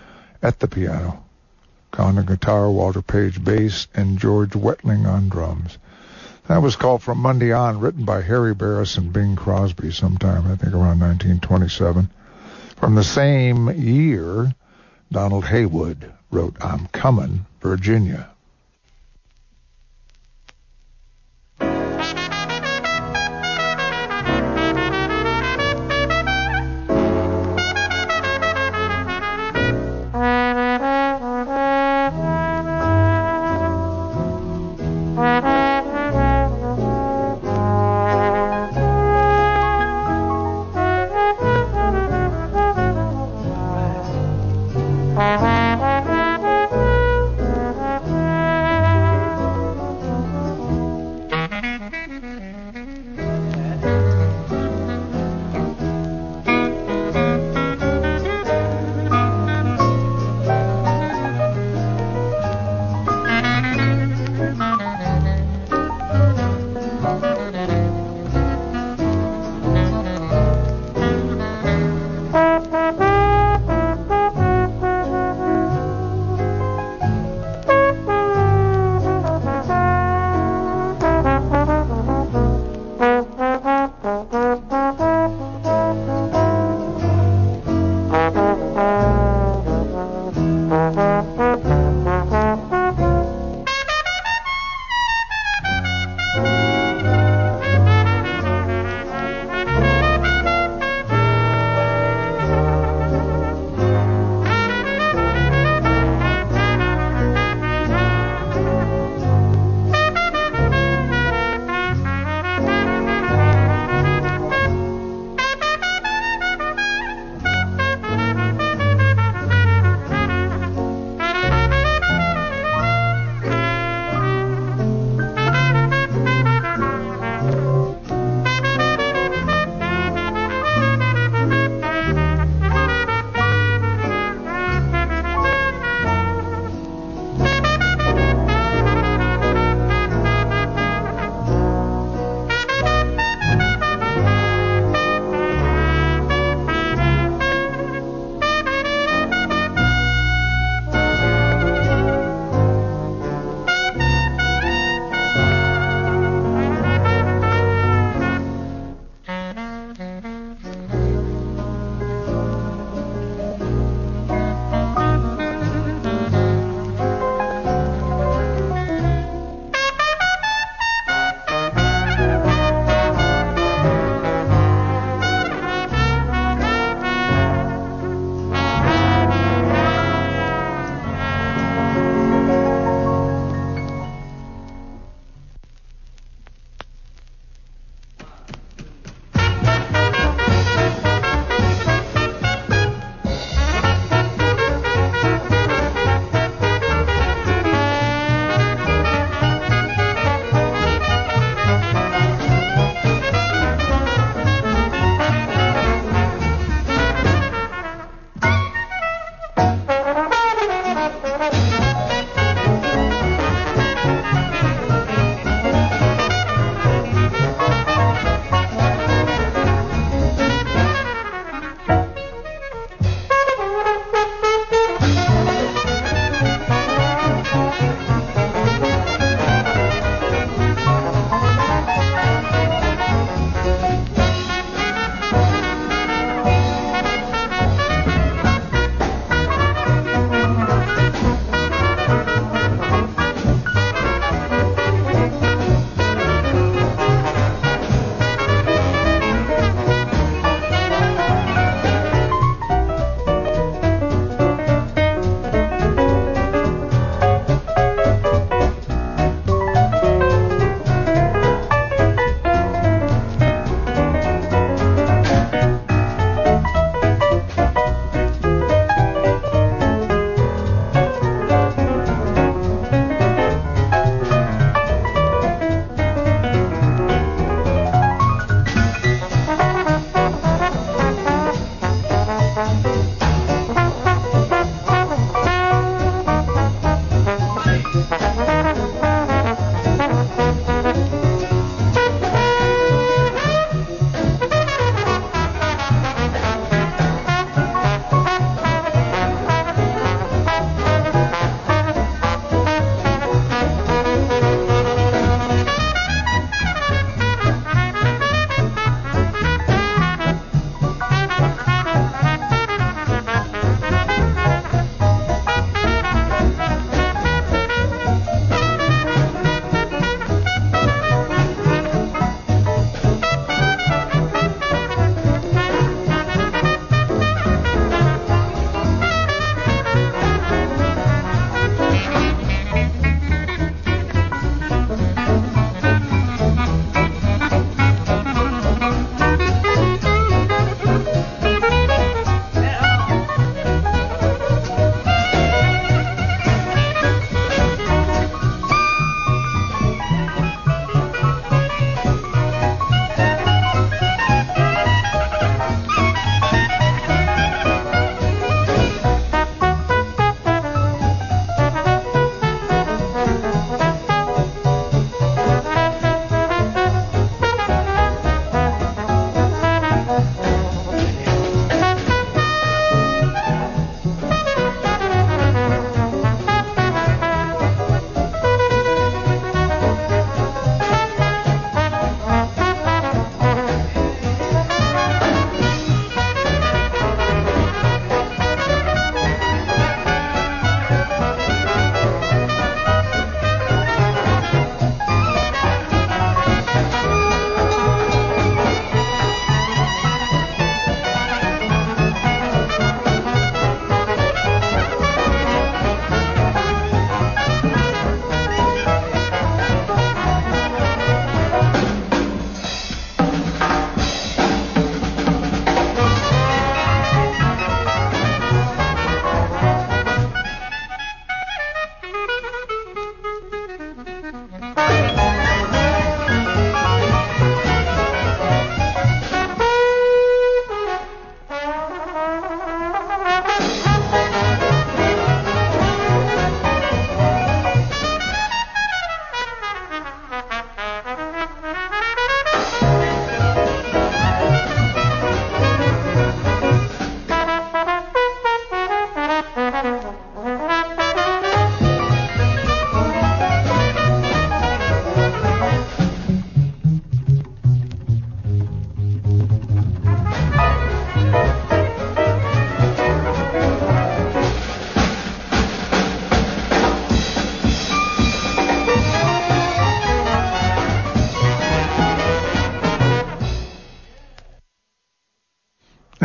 at the piano, Condon guitar, Walter Page bass, and George Wetling on drums. That was called From Monday On, written by Harry Barris and Bing Crosby sometime, I think around 1927. From the same year, Donald Haywood wrote I'm Comin', Virginia.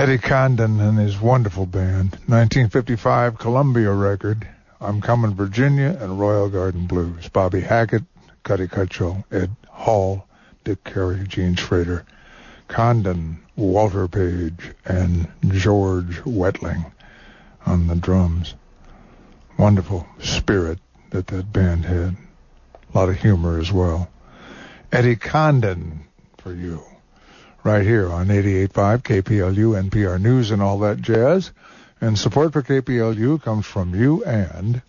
Eddie Condon and his wonderful band. 1955 Columbia record, I'm Coming Virginia and Royal Garden Blues. Bobby Hackett, Cuddy Cutchell, Ed Hall, Dick Carey, Gene Schrader, Condon, Walter Page, and George Wetling on the drums. Wonderful spirit that band had. A lot of humor as well. Eddie Condon for you. Right here on 88.5 KPLU, NPR News, and all that jazz. And support for KPLU comes from you and...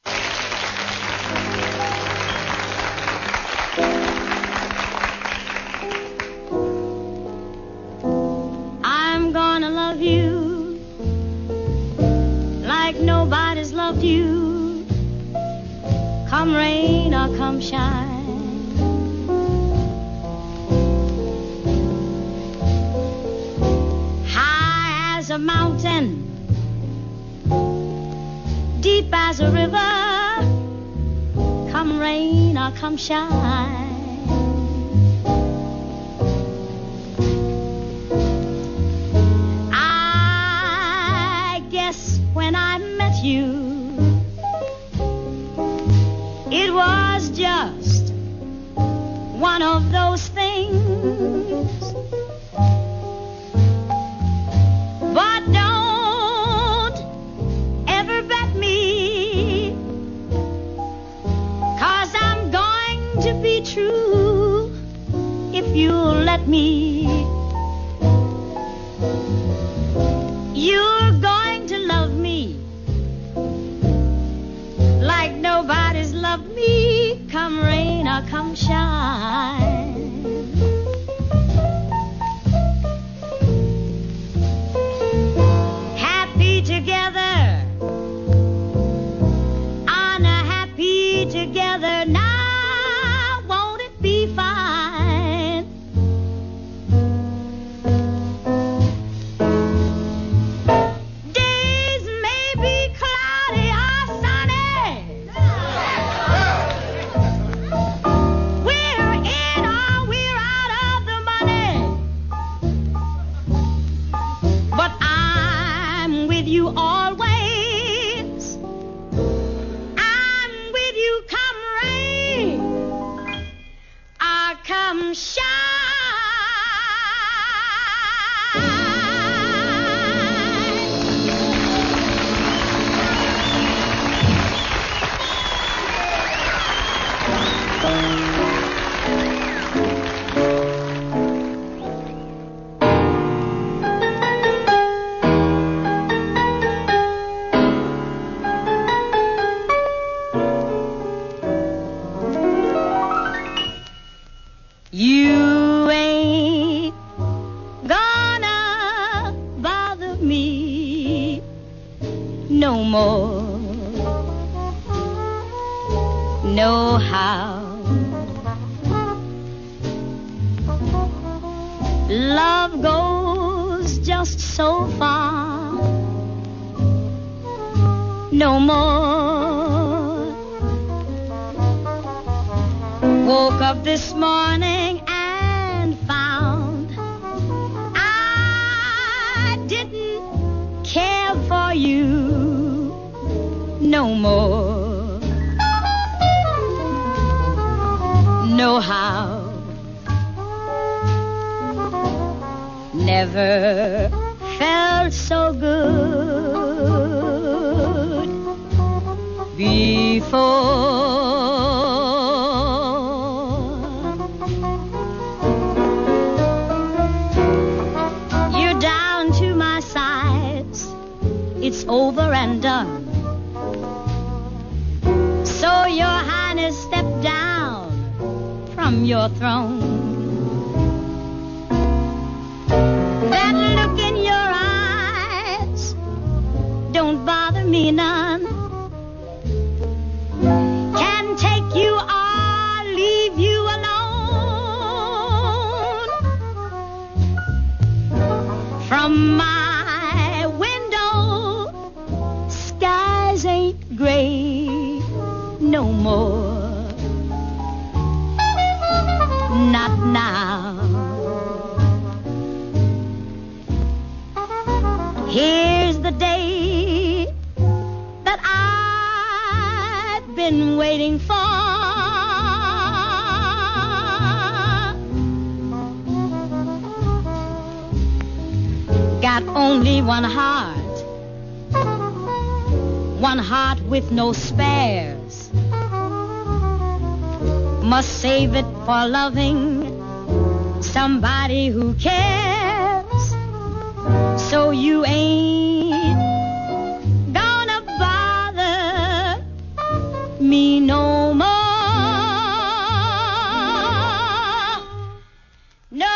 I'm gonna love you like nobody's loved you. Come rain or come shine. A mountain, deep as a river, come rain or come shine. I guess when I met you, it was just one of those things. But don't ever bet me, 'cause I'm going to be true if you'll let me. You're going to love me like nobody's loved me, come rain or come shine. Together now, won't it be fine? Days may be cloudy or sunny. We're in or we're out of the money. But I'm with you always. Come shine. You ain't gonna bother me no more. No how. Love goes just so far. No more. Woke up this morning and found I didn't care for you no more. No how. Never felt so good before. It's over and done. So your highness step down from your throne. That look in your eyes don't bother me none. Can take you or leave you alone. From my gray no more. Not now. one heart with no spares. Must save it for loving somebody who cares. So you ain't gonna bother me no more. No.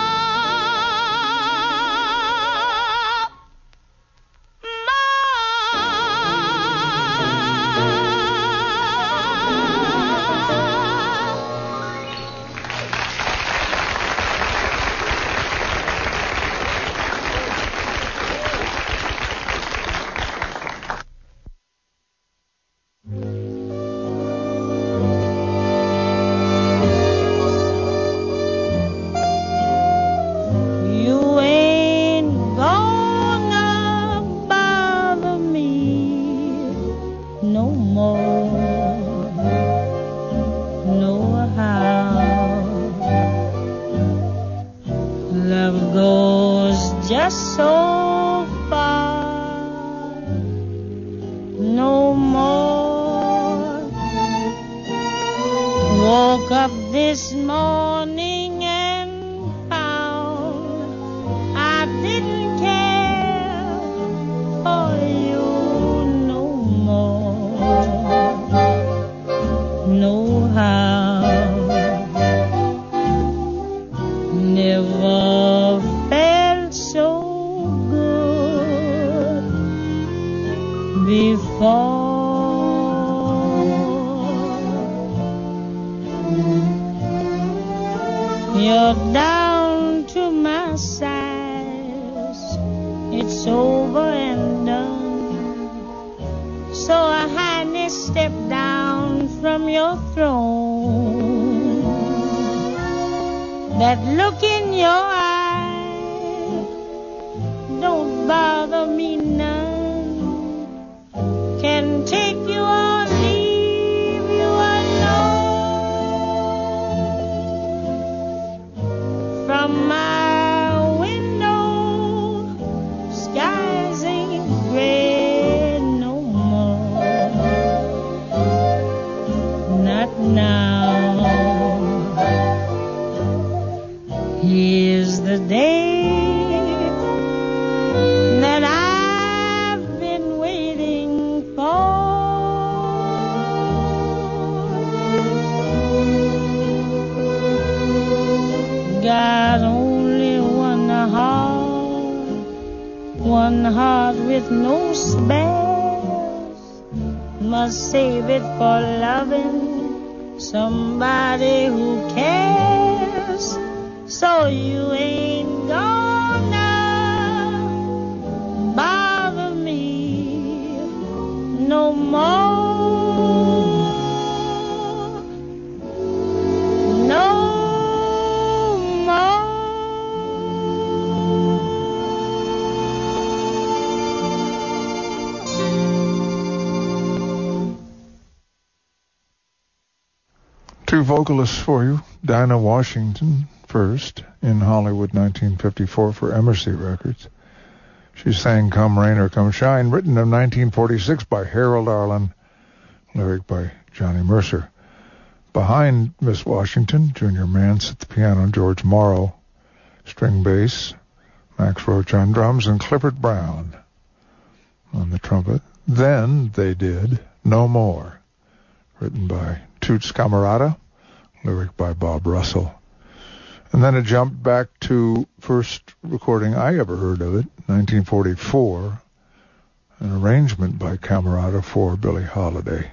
Two vocalists for you. Dinah Washington first in Hollywood 1954 for Emersy Records. She sang Come Rain or Come Shine, written in 1946 by Harold Arlen, lyric by Johnny Mercer. Behind Miss Washington, Junior Mance at the piano, George Morrow, string bass, Max Roach on drums, and Clifford Brown on the trumpet. Then they did No More, written by Toots Camerata, lyric by Bob Russell. And then it jumped back to first recording I ever heard of it, 1944, an arrangement by Camerata for Billie Holiday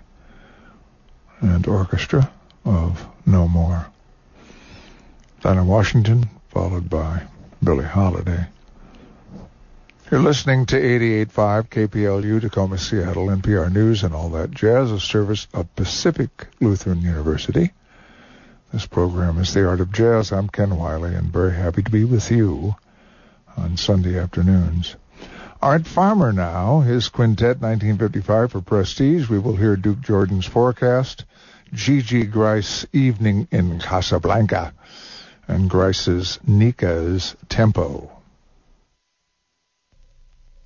and orchestra of No More. Dinah Washington, followed by Billie Holiday. You're listening to 88.5 KPLU, Tacoma, Seattle, NPR News, and all that jazz, a service of Pacific Lutheran University. This program is The Art of Jazz. I'm Ken Wiley, and very happy to be with you on Sunday afternoons. Art Farmer now, his quintet, 1955 for Prestige. We will hear Duke Jordan's Forecast, Gigi Grice, Evening in Casablanca, and Grice's Nika's Tempo.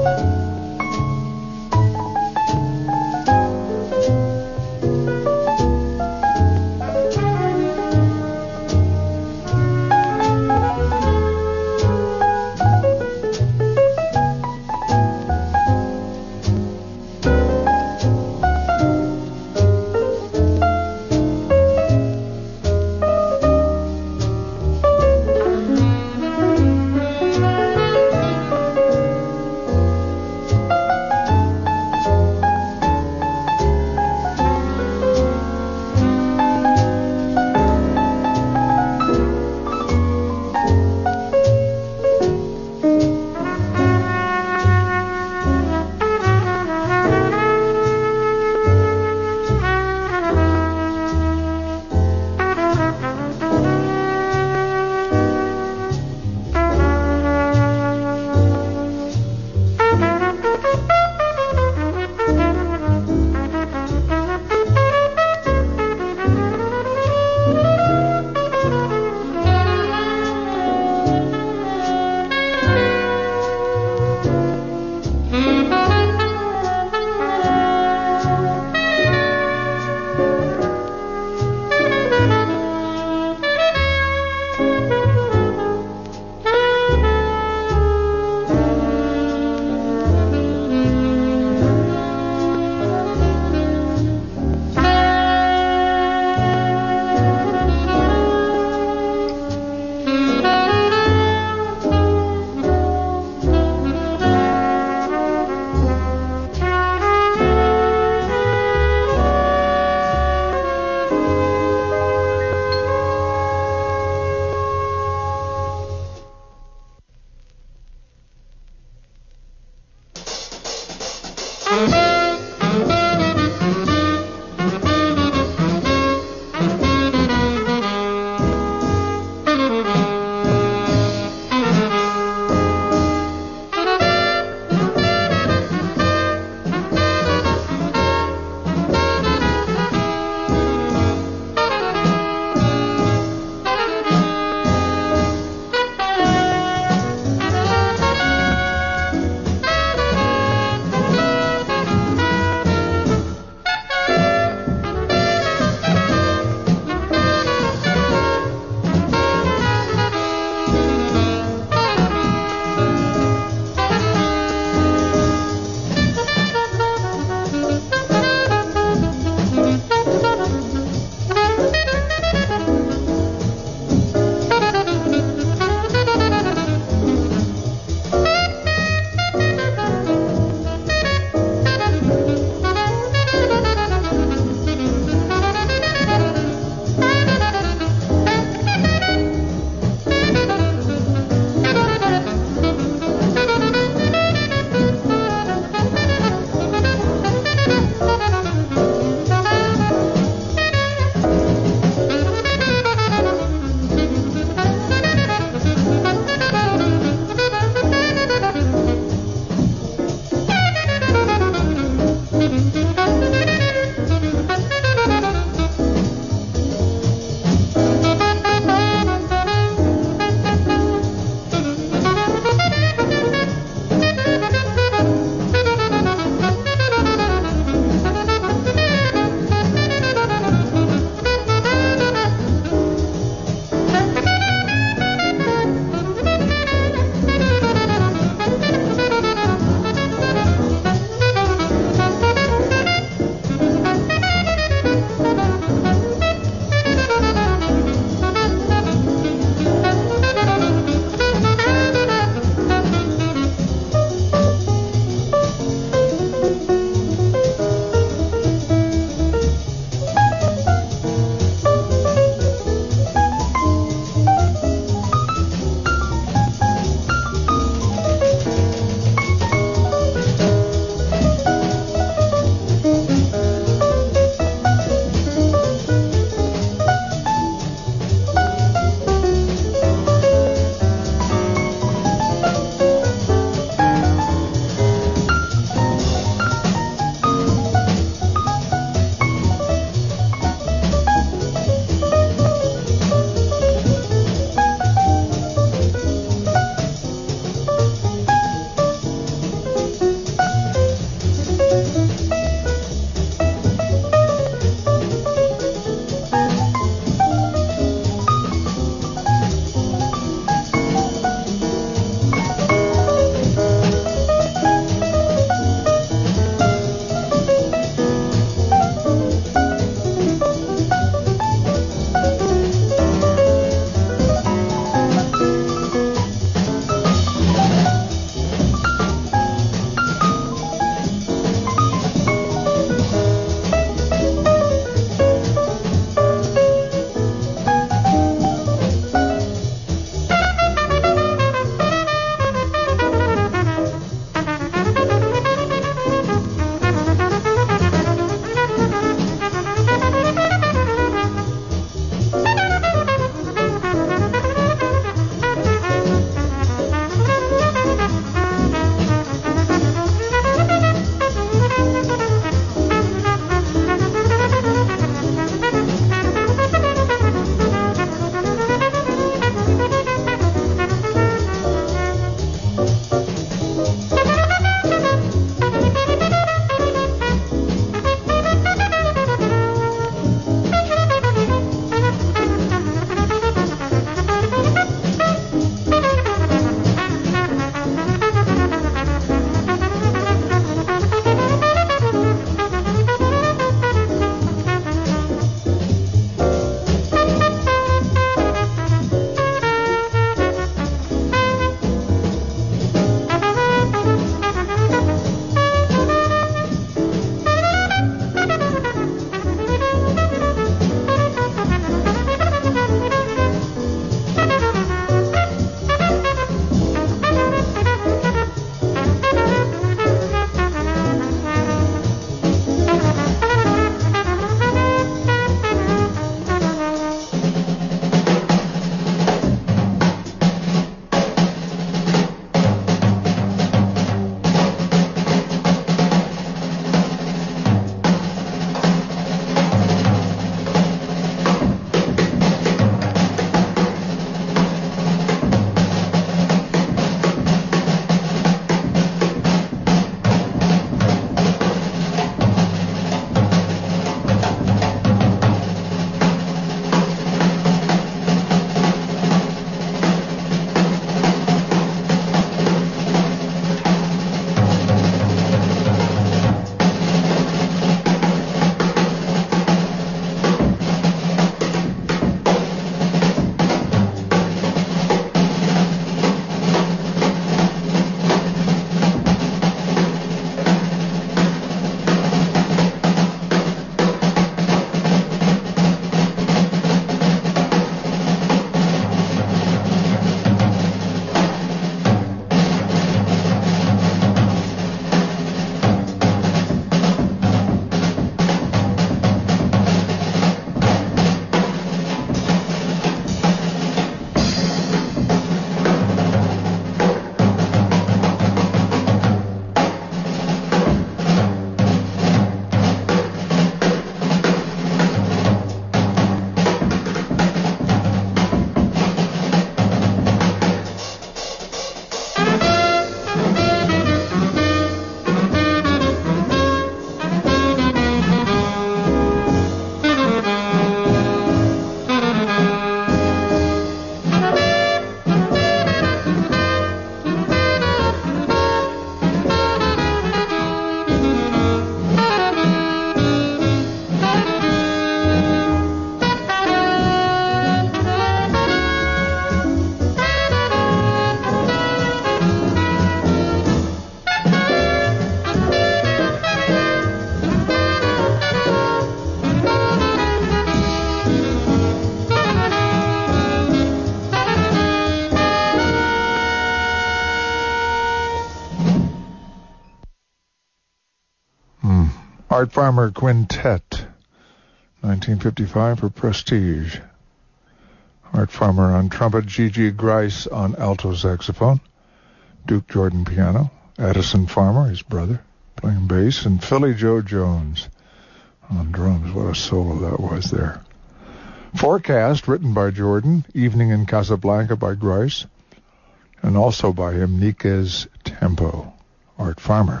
Art Farmer Quintet, 1955 for Prestige. Art Farmer on trumpet, Gigi Grice on alto saxophone, Duke Jordan piano, Addison Farmer, his brother, playing bass, and Philly Joe Jones on drums. What a solo that was there. Forecast, written by Jordan, Evening in Casablanca by Grice, and also by him, Niquez Tempo, Art Farmer.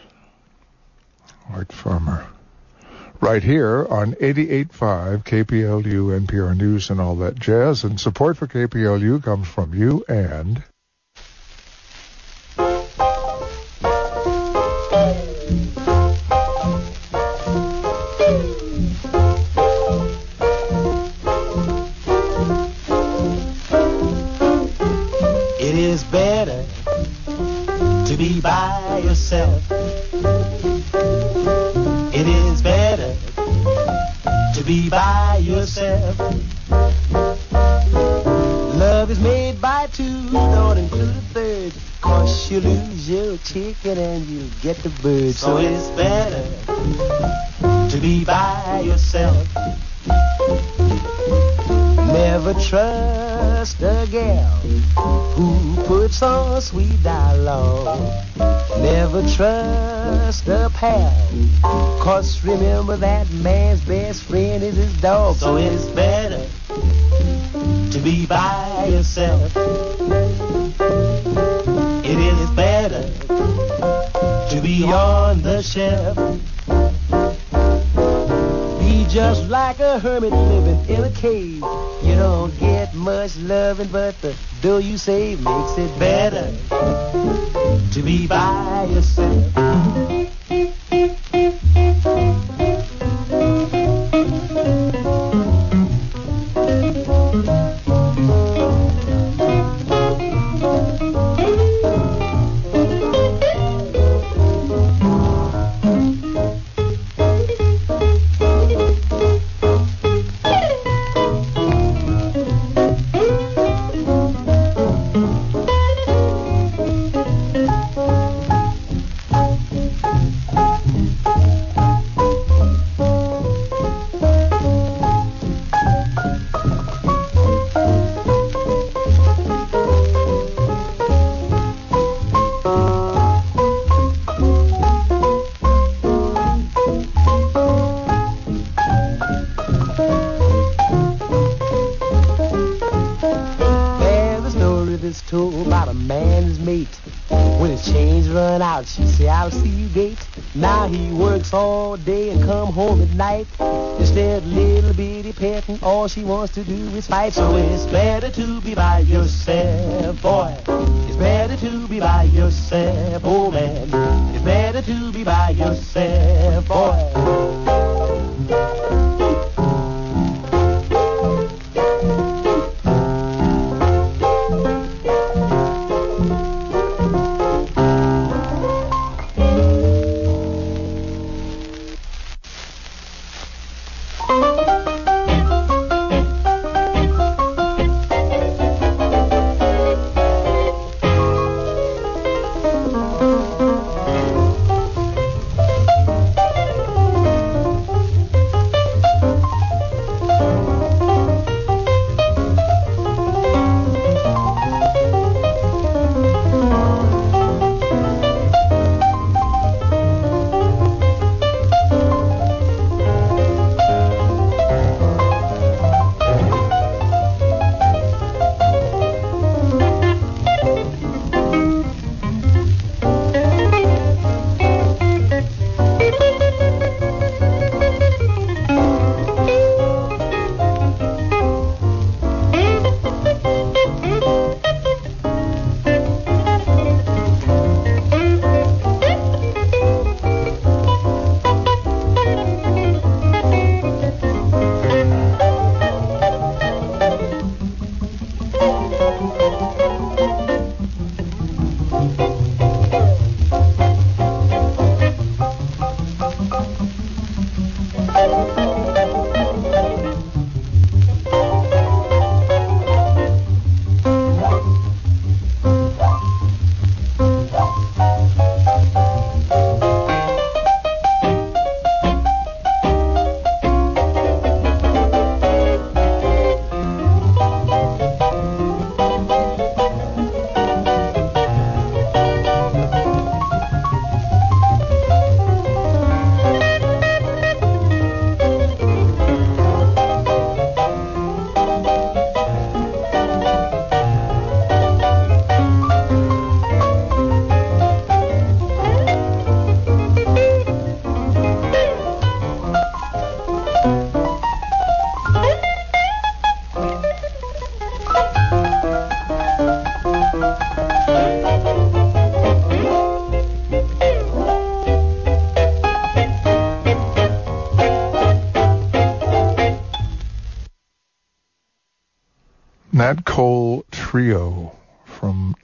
Art Farmer. Right here on 88.5 KPLU, NPR News and all that jazz. And support for KPLU comes from you and... It is better to be by yourself. It is better to be by yourself. Love is made by two, don't include a third. 'Cause you lose your chicken and you get the bird. So it's better to be by yourself. Never trust a gal who puts on sweet dialogue. Never trust a pal, 'cause remember that man's best friend is his dog. So it's better to be by yourself. It is better to be on the shelf. Be just like a hermit living in a cave. You don't get much loving, but the dough you save makes it better to be by yourself. She say, I'll see you gate. Now he works all day and come home at night. Instead, little bitty petting, all she wants to do is fight. So it's better to be by yourself, boy. It's better to be by yourself, oh man. It's better to be by yourself, boy. Nat Cole Trio from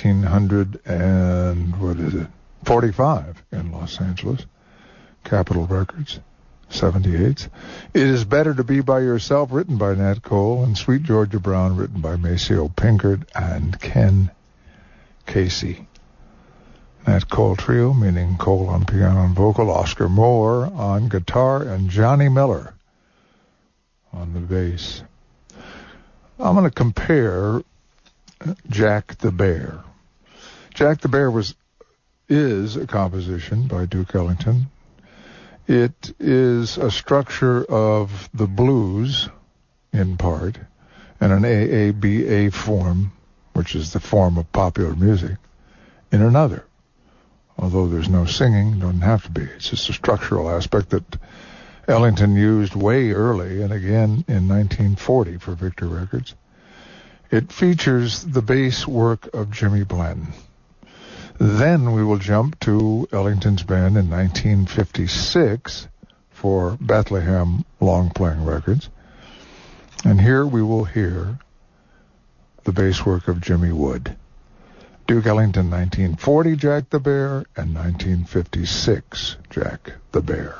1945 in Los Angeles. Capitol Records, 78. It Is Better to Be By Yourself, written by Nat Cole, and Sweet Georgia Brown, written by Maceo Pinkard and Ken Casey. Nat Cole Trio, meaning Cole on piano and vocal, Oscar Moore on guitar, and Johnny Miller on the bass. I'm going to compare Jack the Bear. Jack the Bear is a composition by Duke Ellington. It is a structure of the blues, in part, and an AABA form, which is the form of popular music, in another. Although there's no singing, doesn't have to be. It's just a structural aspect that Ellington used way early and again in 1940 for Victor Records. It features the bass work of Jimmy Blanton. Then we will jump to Ellington's band in 1956 for Bethlehem long-playing records. And here we will hear the bass work of Jimmy Wood. Duke Ellington, 1940, Jack the Bear, and 1956, Jack the Bear.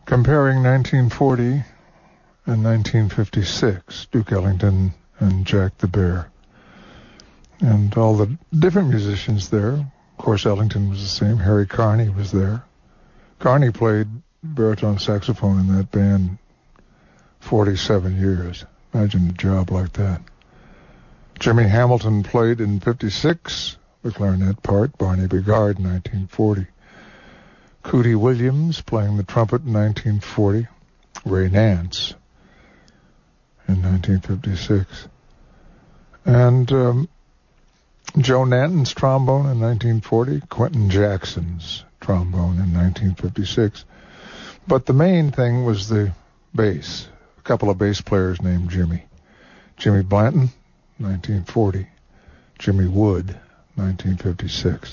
comparing 1940 and 1956, Duke Ellington and Jack the Bear. And all the different musicians there. Of course, Ellington was the same. Harry Carney was there. Carney played baritone saxophone in that band 47 years. Imagine a job like that. Jimmy Hamilton played in 56, the clarinet part, Barney Bigard in 1940. Cootie Williams playing the trumpet in 1940. Ray Nance in 1956. And Joe Nanton's trombone in 1940. Quentin Jackson's trombone in 1956. But the main thing was the bass. A couple of bass players named Jimmy. Jimmy Blanton, 1940. Jimmy Wood, 1956.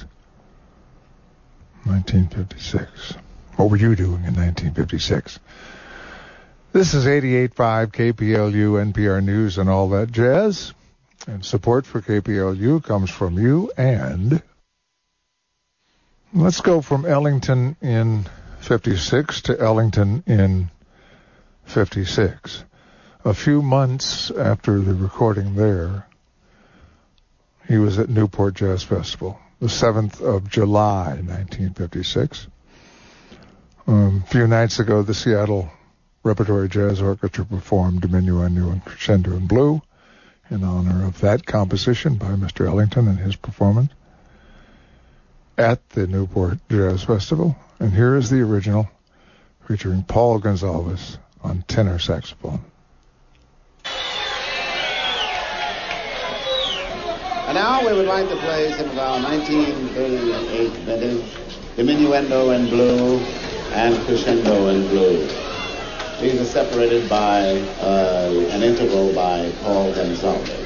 1956. What were you doing in 1956? This is 88.5 KPLU, NPR News, and all that jazz. And support for KPLU comes from you, and let's go from Ellington in 56 to Ellington in 56. A few months after the recording there, he was at Newport Jazz Festival, the 7th of July, 1956. A few nights ago, the Seattle Repertory Jazz Orchestra performed Diminuendo and Crescendo in Blue in honor of that composition by Mr. Ellington and his performance at the Newport Jazz Festival. And here is the original, featuring Paul Gonsalves on tenor saxophone. And now we would like to play some of our 1938 vintage Diminuendo in Blue and Crescendo in Blue. These are separated by an interval by Paul Gonsalves.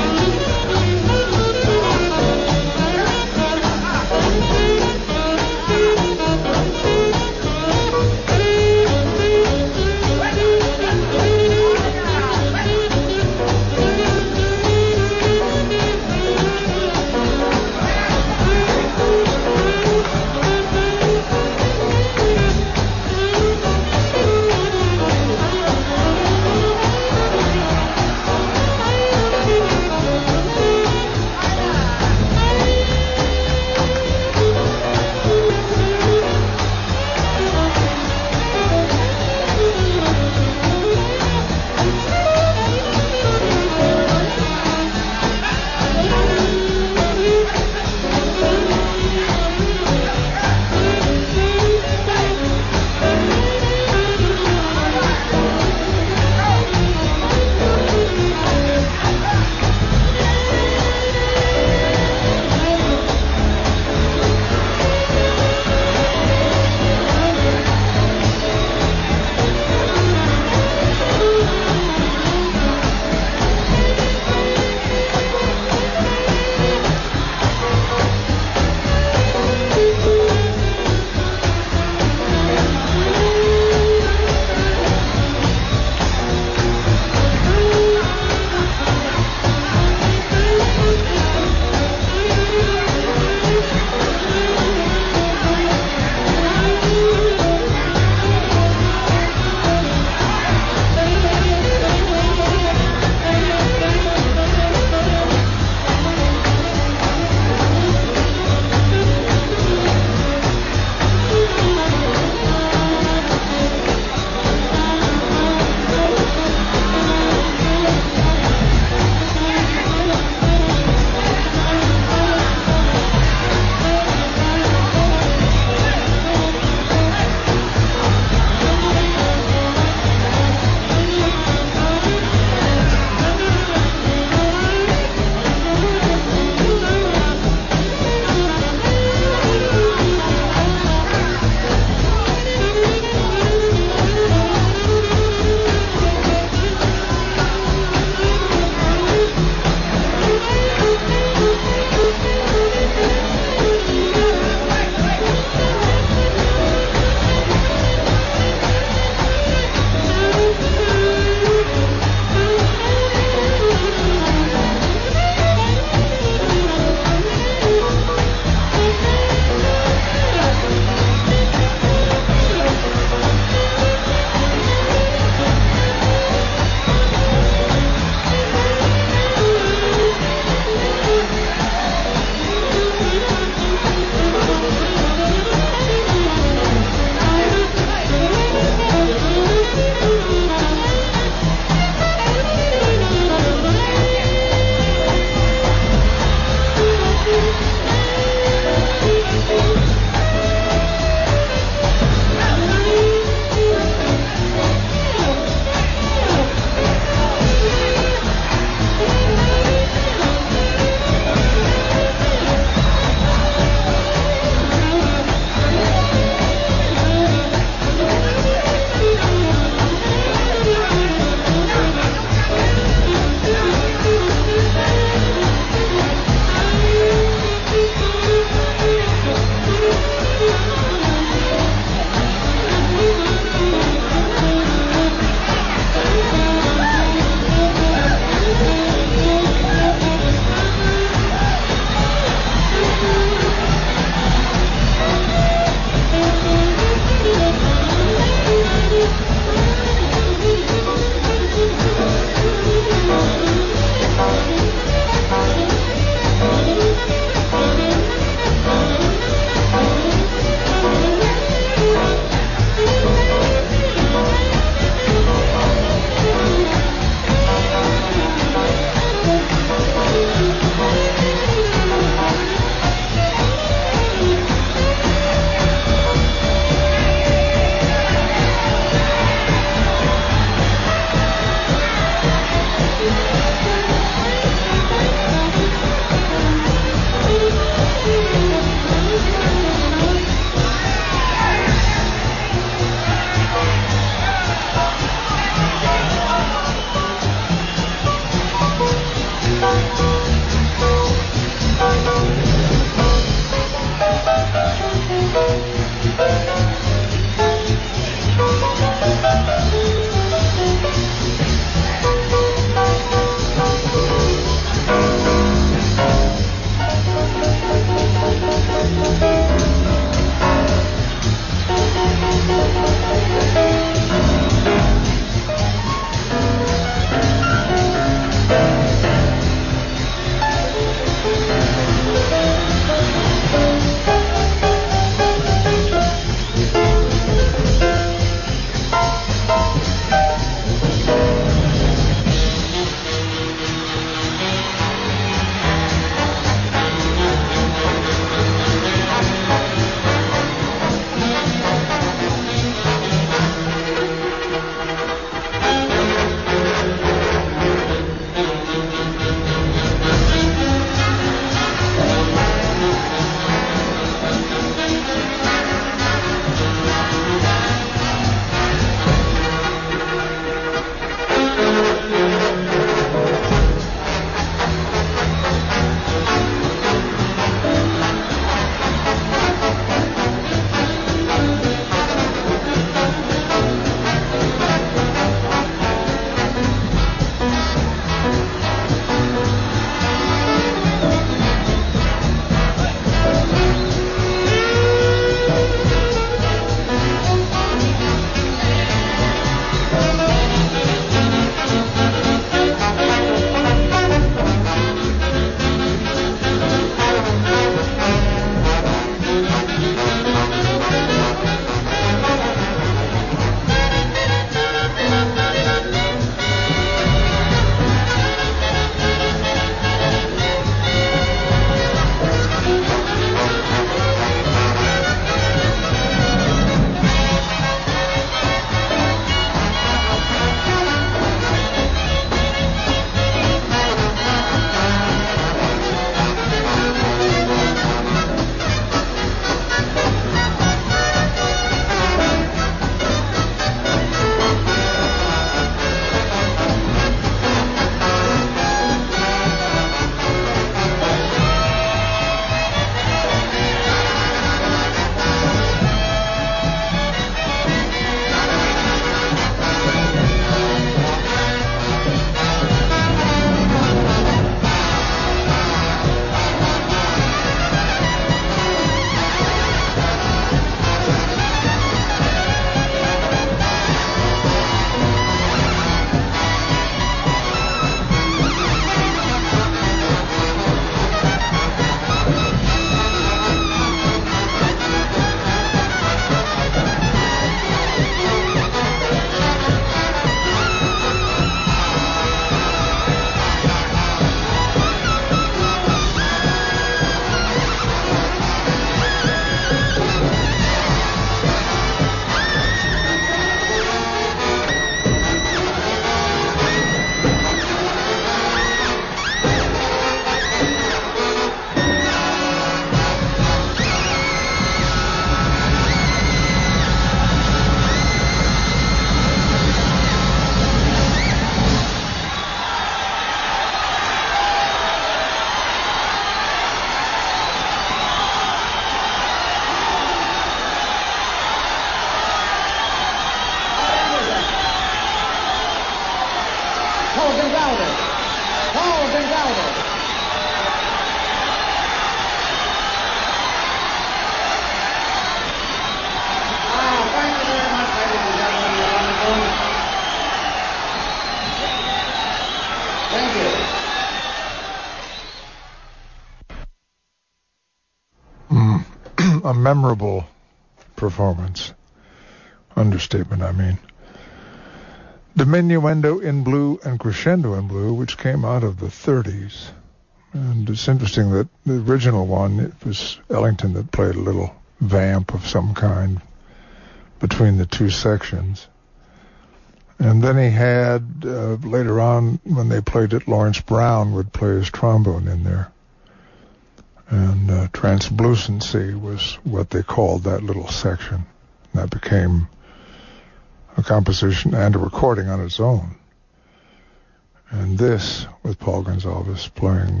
a memorable performance. Understatement, I mean. Diminuendo in Blue and Crescendo in Blue, which came out of the 30s. And it's interesting that the original one, it was Ellington that played a little vamp of some kind between the two sections. And then he had, later on, when they played it, Lawrence Brown would play his trombone in there. And Translucency was what they called that little section. That became a composition and a recording on its own. And this, with Paul Gonsalves playing,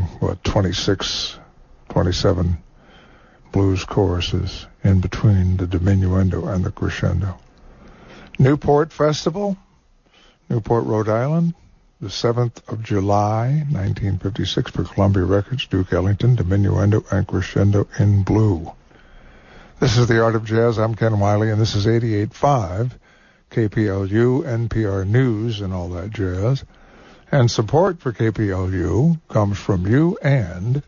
27 blues choruses in between the diminuendo and the crescendo. Newport Festival, Newport, Rhode Island, the 7th of July, 1956, for Columbia Records, Duke Ellington, diminuendo and crescendo in blue. This is The Art of Jazz. I'm Ken Wiley, and this is 88.5 KPLU, NPR News, and all that jazz. And support for KPLU comes from you and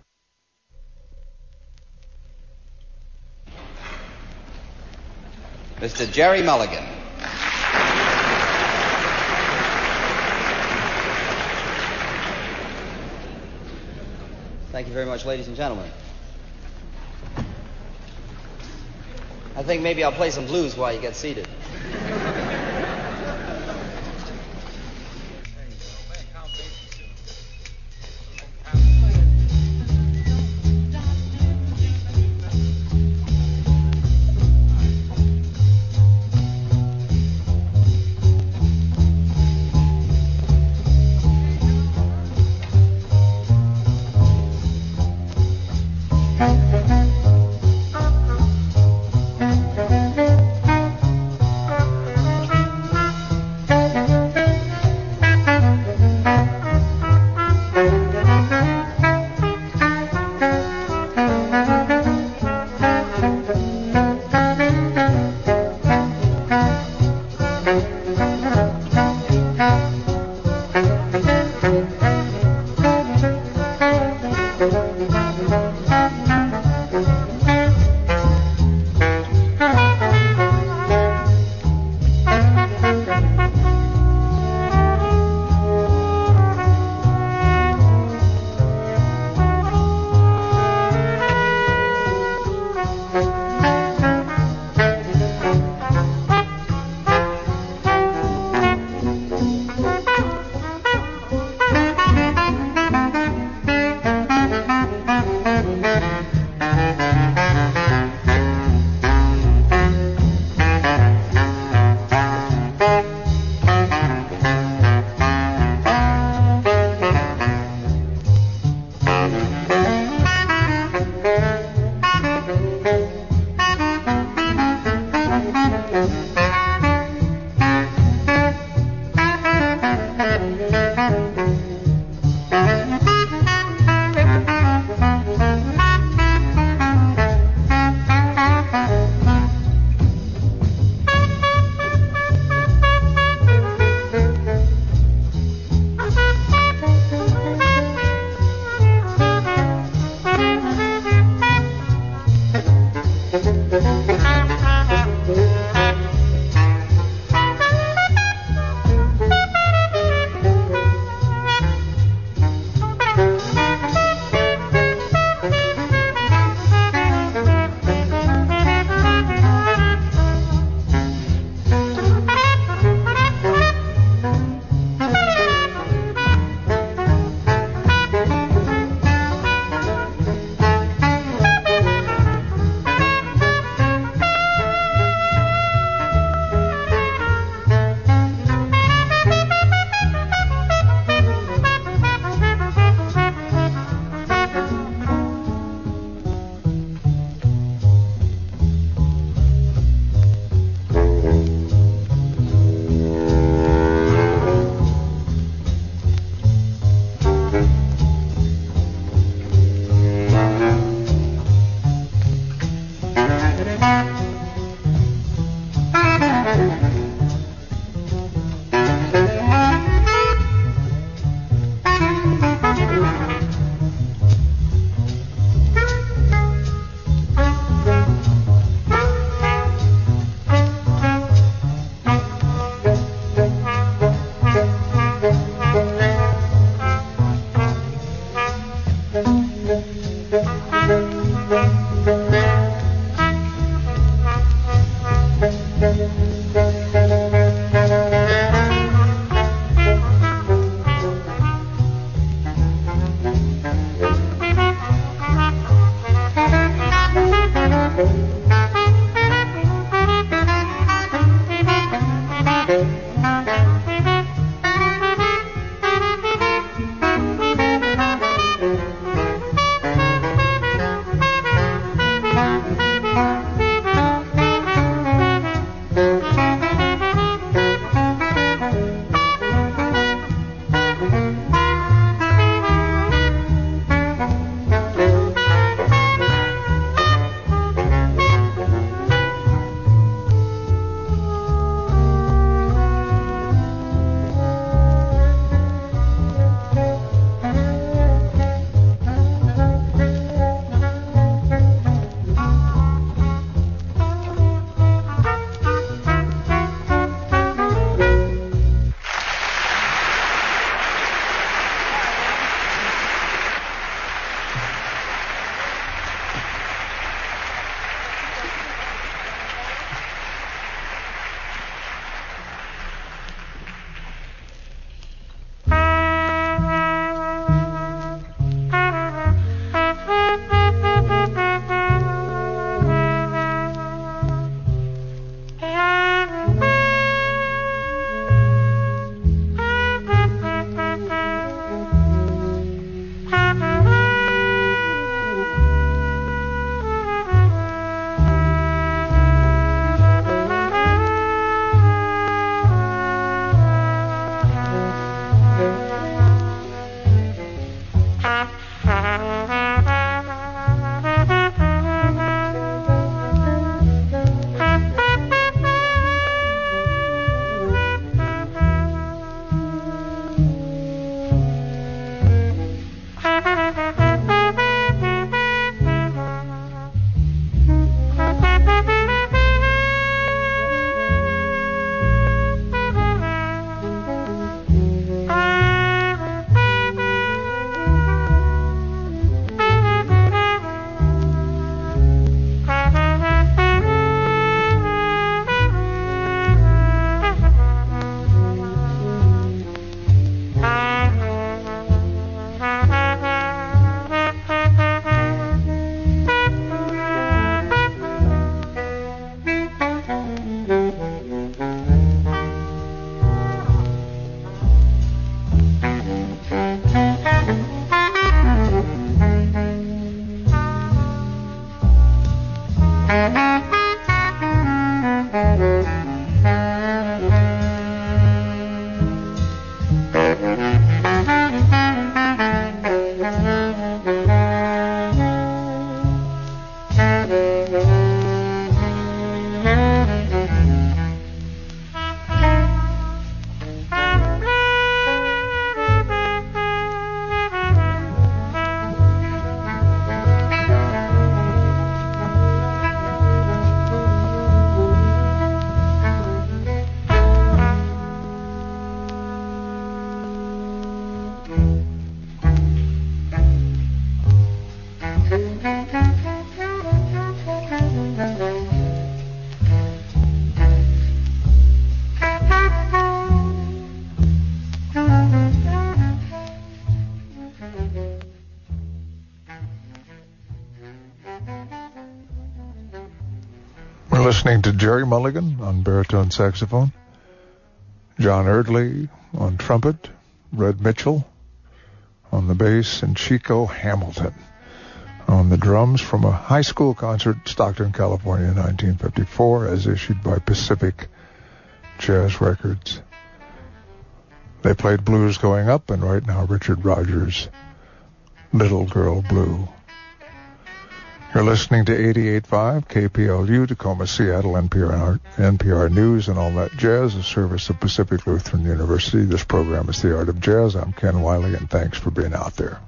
Mr. Jerry Mulligan. Thank you very much, ladies and gentlemen. I think maybe I'll play some blues while you get seated. Listening to Jerry Mulligan on baritone saxophone, John Erdley on trumpet, Red Mitchell on the bass, and Chico Hamilton on the drums from a high school concert in Stockton, California in 1954 as issued by Pacific Jazz Records. They played Blues Going Up, and right now Richard Rodgers' Little Girl Blue. You're listening to 88.5 KPLU, Tacoma, Seattle, NPR News, and all that jazz, a service of Pacific Lutheran University. This program is The Art of Jazz. I'm Ken Wiley, and thanks for being out there.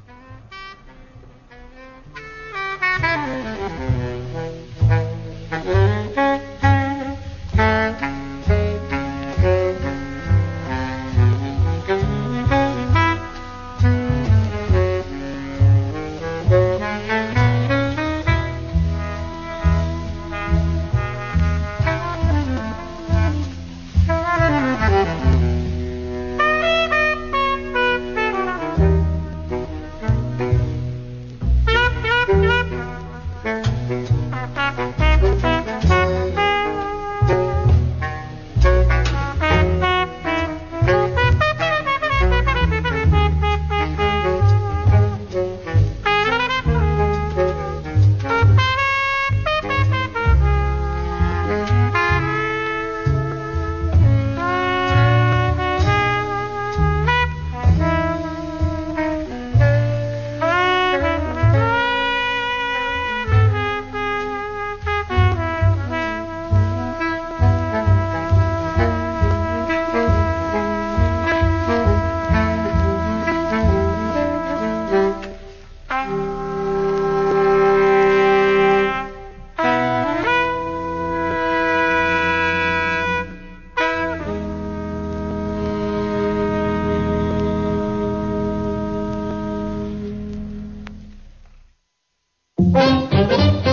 Thank you.